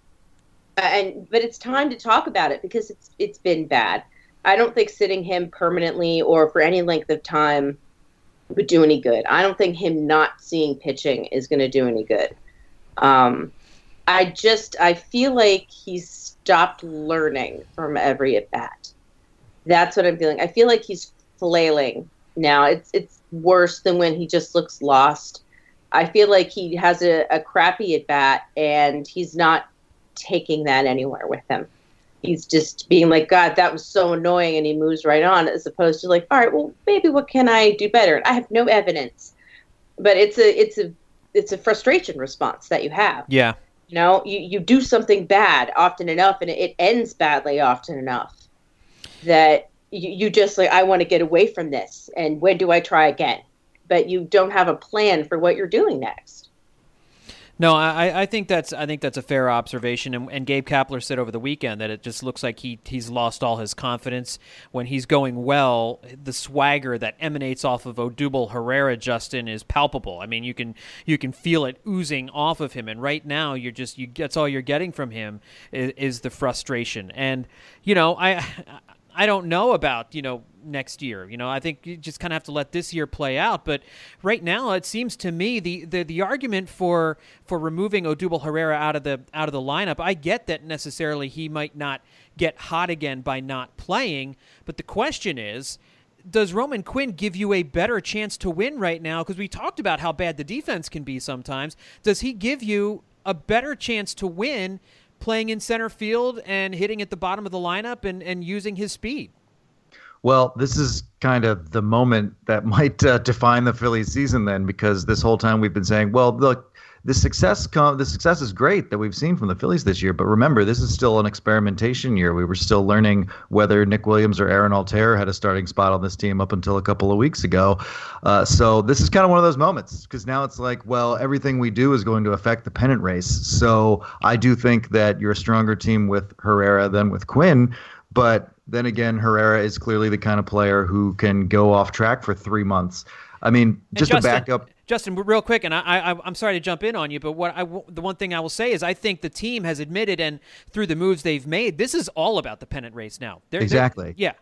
And but it's time to talk about it because it's it's been bad. I don't think sitting him permanently or for any length of time would do any good. I don't think him not seeing pitching is going to do any good. Um, I just I feel like he's stopped learning from every at bat. That's what I'm feeling. I feel like he's flailing now. It's it's worse than when he just looks lost. I feel like he has a, a crappy at bat and he's not taking that anywhere with him. He's just being like, God, that was so annoying, and he moves right on, as opposed to like, all right, well, maybe what can I do better? I have no evidence, but it's a it's a it's a frustration response that you have. Yeah, you know, you you do something bad often enough, and it, it ends badly often enough that you, you just like, I want to get away from this, and when do I try again? But you don't have a plan for what you're doing next. No, I, I think that's I think that's a fair observation, and, and Gabe Kapler said over the weekend that it just looks like he he's lost all his confidence when he's going well. The swagger that emanates off of Odubel Herrera, Justin, is palpable. I mean, you can you can feel it oozing off of him, and right now you're just you that's all you're getting from him is, is the frustration. And you know, I. I don't know about, you know, next year. You know, I think you just kind of have to let this year play out. But right now, it seems to me the, the, the argument for for removing Odubel Herrera out of the out of the lineup, I get that necessarily he might not get hot again by not playing. But the question is, does Roman Quinn give you a better chance to win right now? Because we talked about how bad the defense can be sometimes. Does he give you a better chance to win playing in center field and hitting at the bottom of the lineup and, and using his speed? Well, this is kind of the moment that might uh, define the Phillies season then, because this whole time we've been saying, well, look, the success com- the success is great that we've seen from the Phillies this year, but remember, this is still an experimentation year. We were still learning whether Nick Williams or Aaron Altherr had a starting spot on this team up until a couple of weeks ago. Uh, so this is kind of one of those moments, because now it's like, well, everything we do is going to affect the pennant race. So I do think that you're a stronger team with Herrera than with Quinn, but then again, Herrera is clearly the kind of player who can go off track for three months. I mean, just Justin, to back up. Justin, real quick, and I, I, I'm sorry to jump in on you, but what I, the one thing I will say is I think the team has admitted, and through the moves they've made, this is all about the pennant race now. They're, exactly. They're, yeah.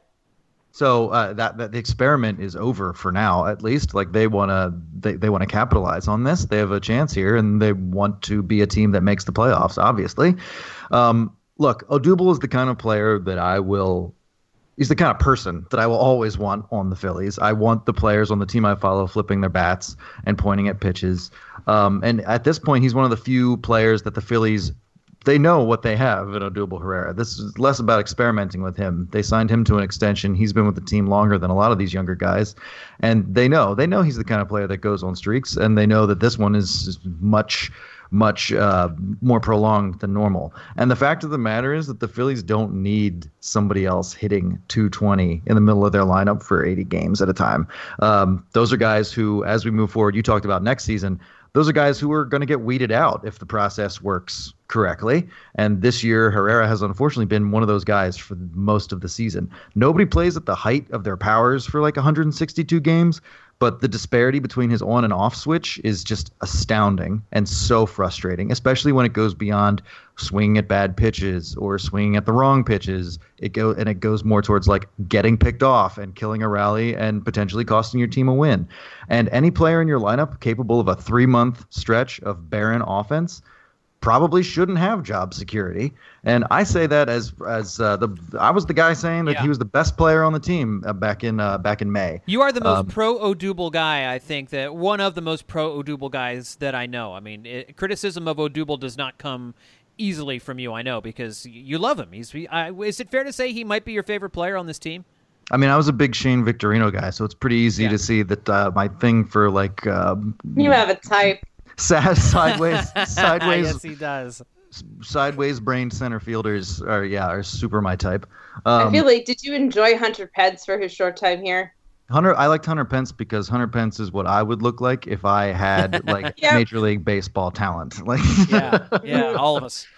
So uh, that, that the experiment is over for now, at least. Like they want to, they, they want to capitalize on this. They have a chance here, and they want to be a team that makes the playoffs. Obviously, um, look, Odubel is the kind of player that I will. He's the kind of person that I will always want on the Phillies. I want the players on the team I follow flipping their bats and pointing at pitches. Um, and at this point, he's one of the few players that the Phillies. They know what they have in Odubel Herrera. This is less about experimenting with him. They signed him to an extension. He's been with the team longer than a lot of these younger guys. And they know. They know he's the kind of player that goes on streaks, and they know that this one is much, much uh, more prolonged than normal. And the fact of the matter is that the Phillies don't need somebody else hitting two twenty in the middle of their lineup for eighty games at a time. Um, those are guys who, as we move forward, you talked about next season, those are guys who are going to get weeded out if the process works correctly. And this year, Herrera has unfortunately been one of those guys for most of the season. Nobody plays at the height of their powers for like one hundred sixty-two games, but the disparity between his on and off switch is just astounding and so frustrating, especially when it goes beyond swinging at bad pitches or swinging at the wrong pitches. It go and it goes more towards like getting picked off and killing a rally and potentially costing your team a win. And any player in your lineup capable of a three-month stretch of barren offense probably shouldn't have job security. And I say that as as uh, the I was the guy saying that yeah. he was the best player on the team uh, back in uh, back in May. You are the most um, pro Odubel guy, I think, that one of the most pro Odubel guys that I know. I mean, it, criticism of Odubel does not come easily from you, I know, because you love him. He's I, is it fair to say he might be your favorite player on this team? I mean, I was a big Shane Victorino guy, so it's pretty easy yeah. to see that uh, my thing for like um, you have a type. Sad sideways, sideways. Yes, he does. Sideways brained center fielders are yeah are super my type. Um, I feel like, did you enjoy Hunter Pence for his short time here? Hunter, I liked Hunter Pence because Hunter Pence is what I would look like if I had like yep. Major League Baseball talent. Like yeah, yeah, all of us.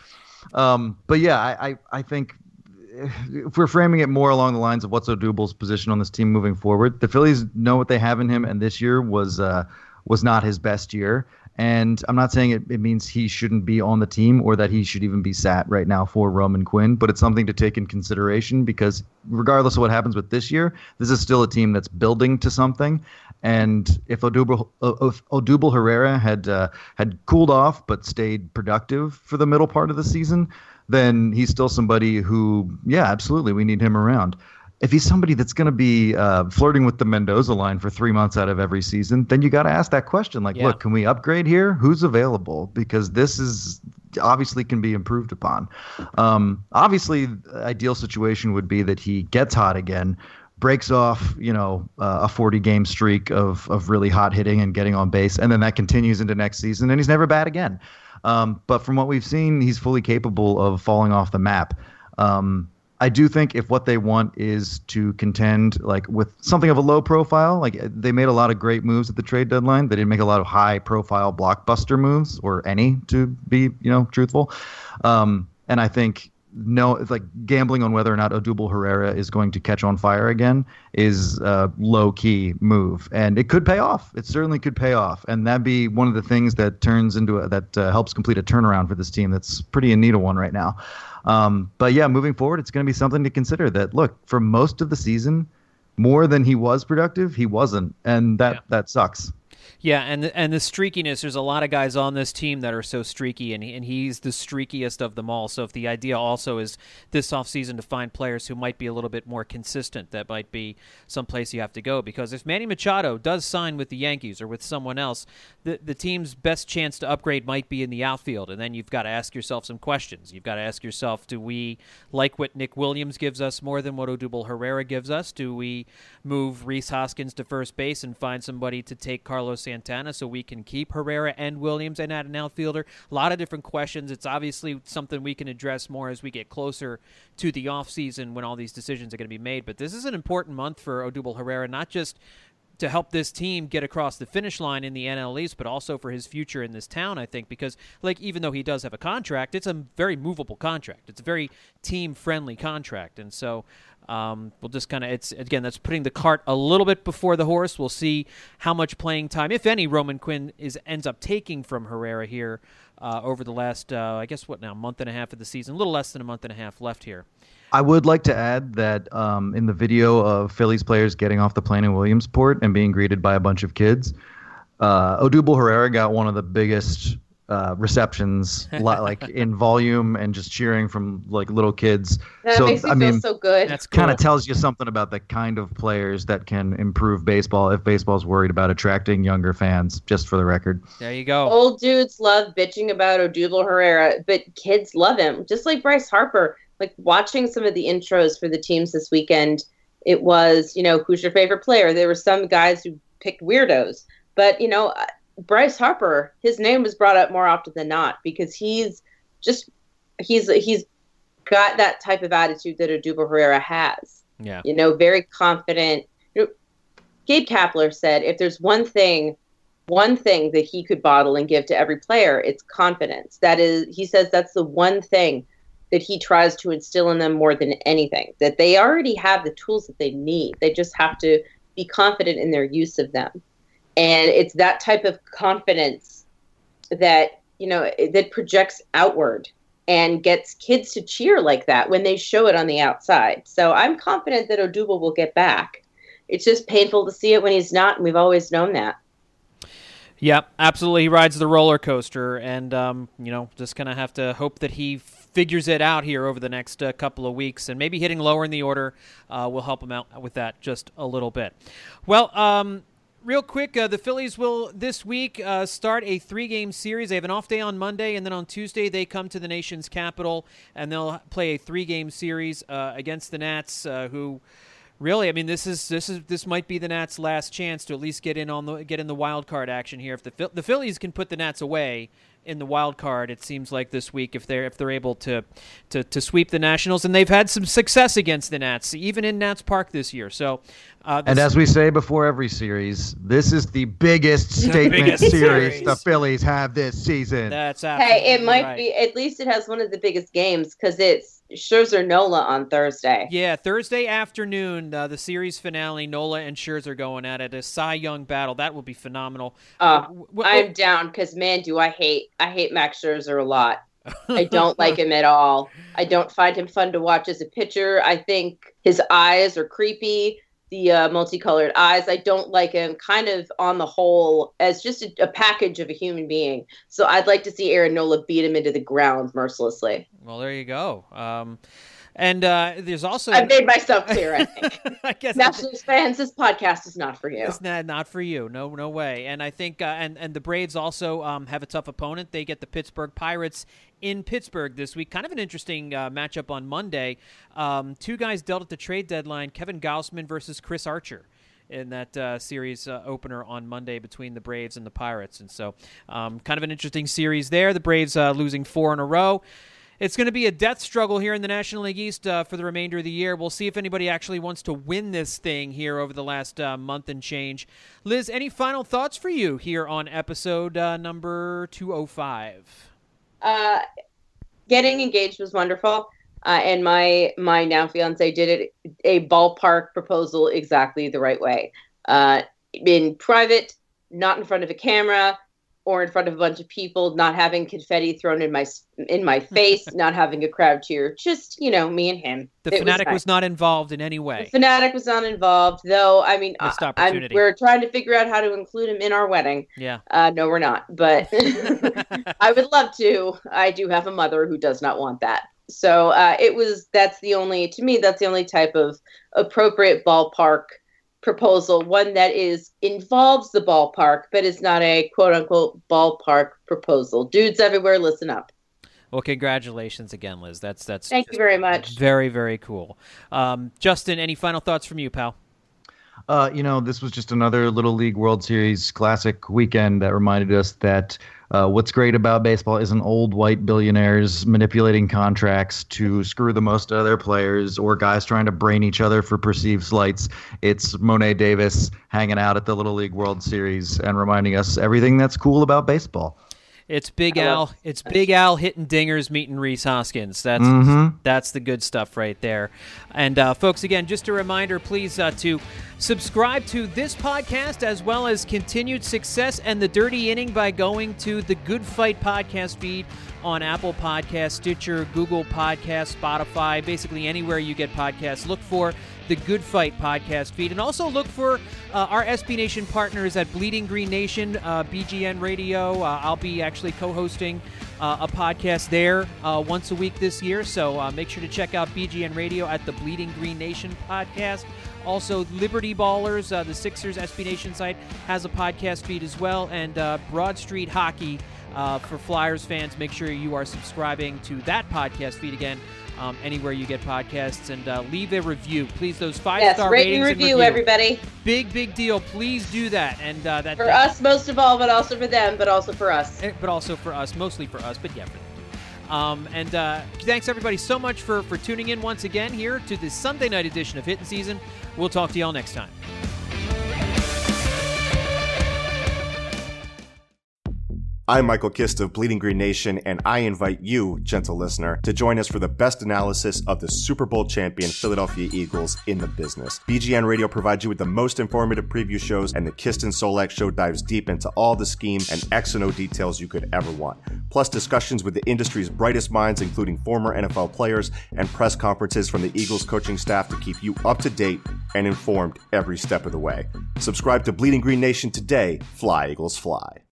Um, but yeah, I, I I think if we're framing it more along the lines of what's Odubel's position on this team moving forward, the Phillies know what they have in him, and this year was uh, was not his best year. And I'm not saying it, it means he shouldn't be on the team or that he should even be sat right now for Roman Quinn, but it's something to take in consideration because regardless of what happens with this year, this is still a team that's building to something. And if Odubel, if Odubel Herrera had uh, had cooled off but stayed productive for the middle part of the season, then he's still somebody who, yeah, absolutely, we need him around. If he's somebody that's going to be uh, flirting with the Mendoza line for three months out of every season, then you got to ask that question. Like, yeah. look, can we upgrade here? Who's available? Because this is obviously can be improved upon. Um, obviously, the ideal situation would be that he gets hot again, breaks off, you know, uh, a forty-game streak of of really hot hitting and getting on base, and then that continues into next season, and he's never bad again. Um, but from what we've seen, he's fully capable of falling off the map. Um, I do think if what they want is to contend like with something of a low profile, like they made a lot of great moves at the trade deadline. They didn't make a lot of high profile blockbuster moves or any, to be, you know, truthful. Um, and I think no, it's like gambling on whether or not Odubel Herrera is going to catch on fire again is a low key move, and it could pay off. It certainly could pay off, and that'd be one of the things that turns into a, that uh, helps complete a turnaround for this team. That's pretty in need of one right now. Um, but yeah, moving forward, it's going to be something to consider that, look, for most of the season, more than he was productive, he wasn't. And that, yeah. that sucks. Yeah, and the, and the streakiness, there's a lot of guys on this team that are so streaky, and, he, and he's the streakiest of them all. So if the idea also is this offseason to find players who might be a little bit more consistent, that might be someplace you have to go. Because if Manny Machado does sign with the Yankees or with someone else, the, the team's best chance to upgrade might be in the outfield. And then you've got to ask yourself some questions. You've got to ask yourself, do we like what Nick Williams gives us more than what Odubel Herrera gives us? Do we move Rhys Hoskins to first base and find somebody to take Carlos Santana so we can keep Herrera and Williams and add an outfielder? A lot of different questions. It's obviously something we can address more as we get closer to the offseason when all these decisions are going to be made. But this is an important month for Odubel Herrera, not just to help this team get across the finish line in the N L East, but also for his future in this town, I think, because like even though he does have a contract, it's a very movable contract. It's a very team-friendly contract, and so um, we'll just kind of, it's again, that's putting the cart a little bit before the horse. We'll see how much playing time, if any, Roman Quinn is ends up taking from Herrera here uh, over the last, uh, I guess, what now, month and a half of the season, a little less than a month and a half left here. I would like to add that um, in the video of Phillies players getting off the plane in Williamsport and being greeted by a bunch of kids, uh, Odubel Herrera got one of the biggest uh, receptions, like in volume and just cheering from like little kids. That so makes me I mean, feel so good. That's cool. Kind of tells you something about the kind of players that can improve baseball if baseball's worried about attracting younger fans. Just for the record. There you go. Old dudes love bitching about Odubel Herrera, but kids love him, just like Bryce Harper. Like watching some of the intros for the teams this weekend, it was, you know, who's your favorite player? There were some guys who picked weirdos, but, you know, Bryce Harper, his name was brought up more often than not because he's just, he's, he's got that type of attitude that Odubel Herrera has. Yeah. You know, very confident. You know, Gabe Kapler said, if there's one thing, one thing that he could bottle and give to every player, it's confidence. That is, he says that's the one thing that he tries to instill in them more than anything, that they already have the tools that they need. They just have to be confident in their use of them. And it's that type of confidence that, you know, that projects outward and gets kids to cheer like that when they show it on the outside. So I'm confident that Odubel will get back. It's just painful to see it when he's not, and we've always known that. Yeah, absolutely. He rides the roller coaster, and, um, you know, just going to have to hope that he figures it out here over the next uh, couple of weeks, and maybe hitting lower in the order uh, will help him out with that just a little bit. Well, um, real quick, uh, the Phillies will this week uh, start a three-game series. They have an off day on Monday, and then on Tuesday they come to the nation's capital, and they'll play a three-game series uh, against the Nats, uh, who... Really, I mean, this is this is this might be the Nats' last chance to at least get in on the get in the wild card action here. If the the Phillies can put the Nats away in the wild card, it seems like this week, if they're if they're able to to to sweep the Nationals, and they've had some success against the Nats, even in Nats Park this year. So, uh, and as we say before every series, this is the biggest statement biggest series, series the Phillies have this season. That's absolutely Hey, it might right. be, at least it has one of the biggest games because it's Scherzer Nola on Thursday. Yeah, Thursday afternoon, uh, the series finale, Nola and Scherzer going at it, a Cy Young battle. That will be phenomenal. Uh, W- w- I'm down because, man, do I hate I hate Max Scherzer a lot. I don't like him at all. I don't find him fun to watch as a pitcher. I think his eyes are creepy, the uh, multicolored eyes. I don't like him kind of on the whole as just a, a package of a human being. So I'd like to see Aaron Nola beat him into the ground mercilessly. Well, there you go. Um, and uh, there's also... I've made myself clear, I think. I guess Nationals fans, this podcast is not for you. It's not, not for you. No, no way. And I think, uh, and, and the Braves also um, have a tough opponent. They get the Pittsburgh Pirates in Pittsburgh this week. Kind of an interesting uh, matchup on Monday. Um, two guys dealt at the trade deadline, Kevin Gausman versus Chris Archer in that uh, series uh, opener on Monday between the Braves and the Pirates. And so um, kind of an interesting series there. The Braves uh, losing four in a row. It's going to be a death struggle here in the National League East uh, for the remainder of the year. We'll see if anybody actually wants to win this thing here over the last uh, month and change. Liz, any final thoughts for you here on episode uh, number two oh five? Uh, getting engaged was wonderful. Uh, and my my now fiance did it a ballpark proposal exactly the right way. Uh, in private, not in front of a camera or in front of a bunch of people, not having confetti thrown in my in my face, not having a crowd cheer. Just, you know, me and him. The It Fanatic was, nice. was not involved in any way. The Fanatic was not involved, though. I mean, Missed I, I'm, opportunity. we're trying to figure out how to include him in our wedding. Yeah. Uh, no, we're not. But I would love to. I do have a mother who does not want that. So uh, it was, that's the only, to me, that's the only type of appropriate ballpark proposal, one that is involves the ballpark, but is not a quote unquote ballpark proposal. Dudes everywhere, listen up. Well, congratulations again, Liz. That's that's Thank you very much. Very, very cool. Um, Justin, any final thoughts from you, pal? Uh, you know, this was just another Little League World Series Classic weekend that reminded us that Uh, what's great about baseball isn't old white billionaires manipulating contracts to screw the most out of their players or guys trying to brain each other for perceived slights. It's Monet Davis hanging out at the Little League World Series and reminding us everything that's cool about baseball. It's Big Al. It's Big Al hitting dingers, meeting Rhys Hoskins. That's mm-hmm. that's the good stuff right there. And uh, folks, again, just a reminder, please uh, to subscribe to this podcast as well as Continued Success and The Dirty Inning by going to the Good Fight podcast feed on Apple Podcasts, Stitcher, Google Podcasts, Spotify, basically anywhere you get podcasts. Look for the Good Fight podcast feed. And also look for uh, our S B Nation partners at Bleeding Green Nation, uh, B G N Radio. Uh, I'll be actually co-hosting uh, a podcast there uh, once a week this year. So uh, make sure to check out B G N Radio at the Bleeding Green Nation podcast. Also, Liberty Ballers, uh, the Sixers S B Nation site, has a podcast feed as well. And uh, Broad Street Hockey uh, for Flyers fans. Make sure you are subscribing to that podcast feed again. Um, anywhere you get podcasts, and uh, leave a review, please. Those five yes, star rate ratings and review, and review, everybody. Big, big deal. Please do that, and uh, that for that, us most of all, but also for them, but also for us, but also for us, mostly for us, but yeah, for them. Um, and uh, thanks everybody so much for for tuning in once again here to the Sunday night edition of Hittin' Season. We'll talk to y'all next time. I'm Michael Kist of Bleeding Green Nation, and I invite you, gentle listener, to join us for the best analysis of the Super Bowl champion Philadelphia Eagles in the business. B G N Radio provides you with the most informative preview shows, and the Kist and Solak show dives deep into all the scheme and X and O details you could ever want. Plus discussions with the industry's brightest minds, including former N F L players, and press conferences from the Eagles coaching staff to keep you up to date and informed every step of the way. Subscribe to Bleeding Green Nation today. Fly, Eagles, fly.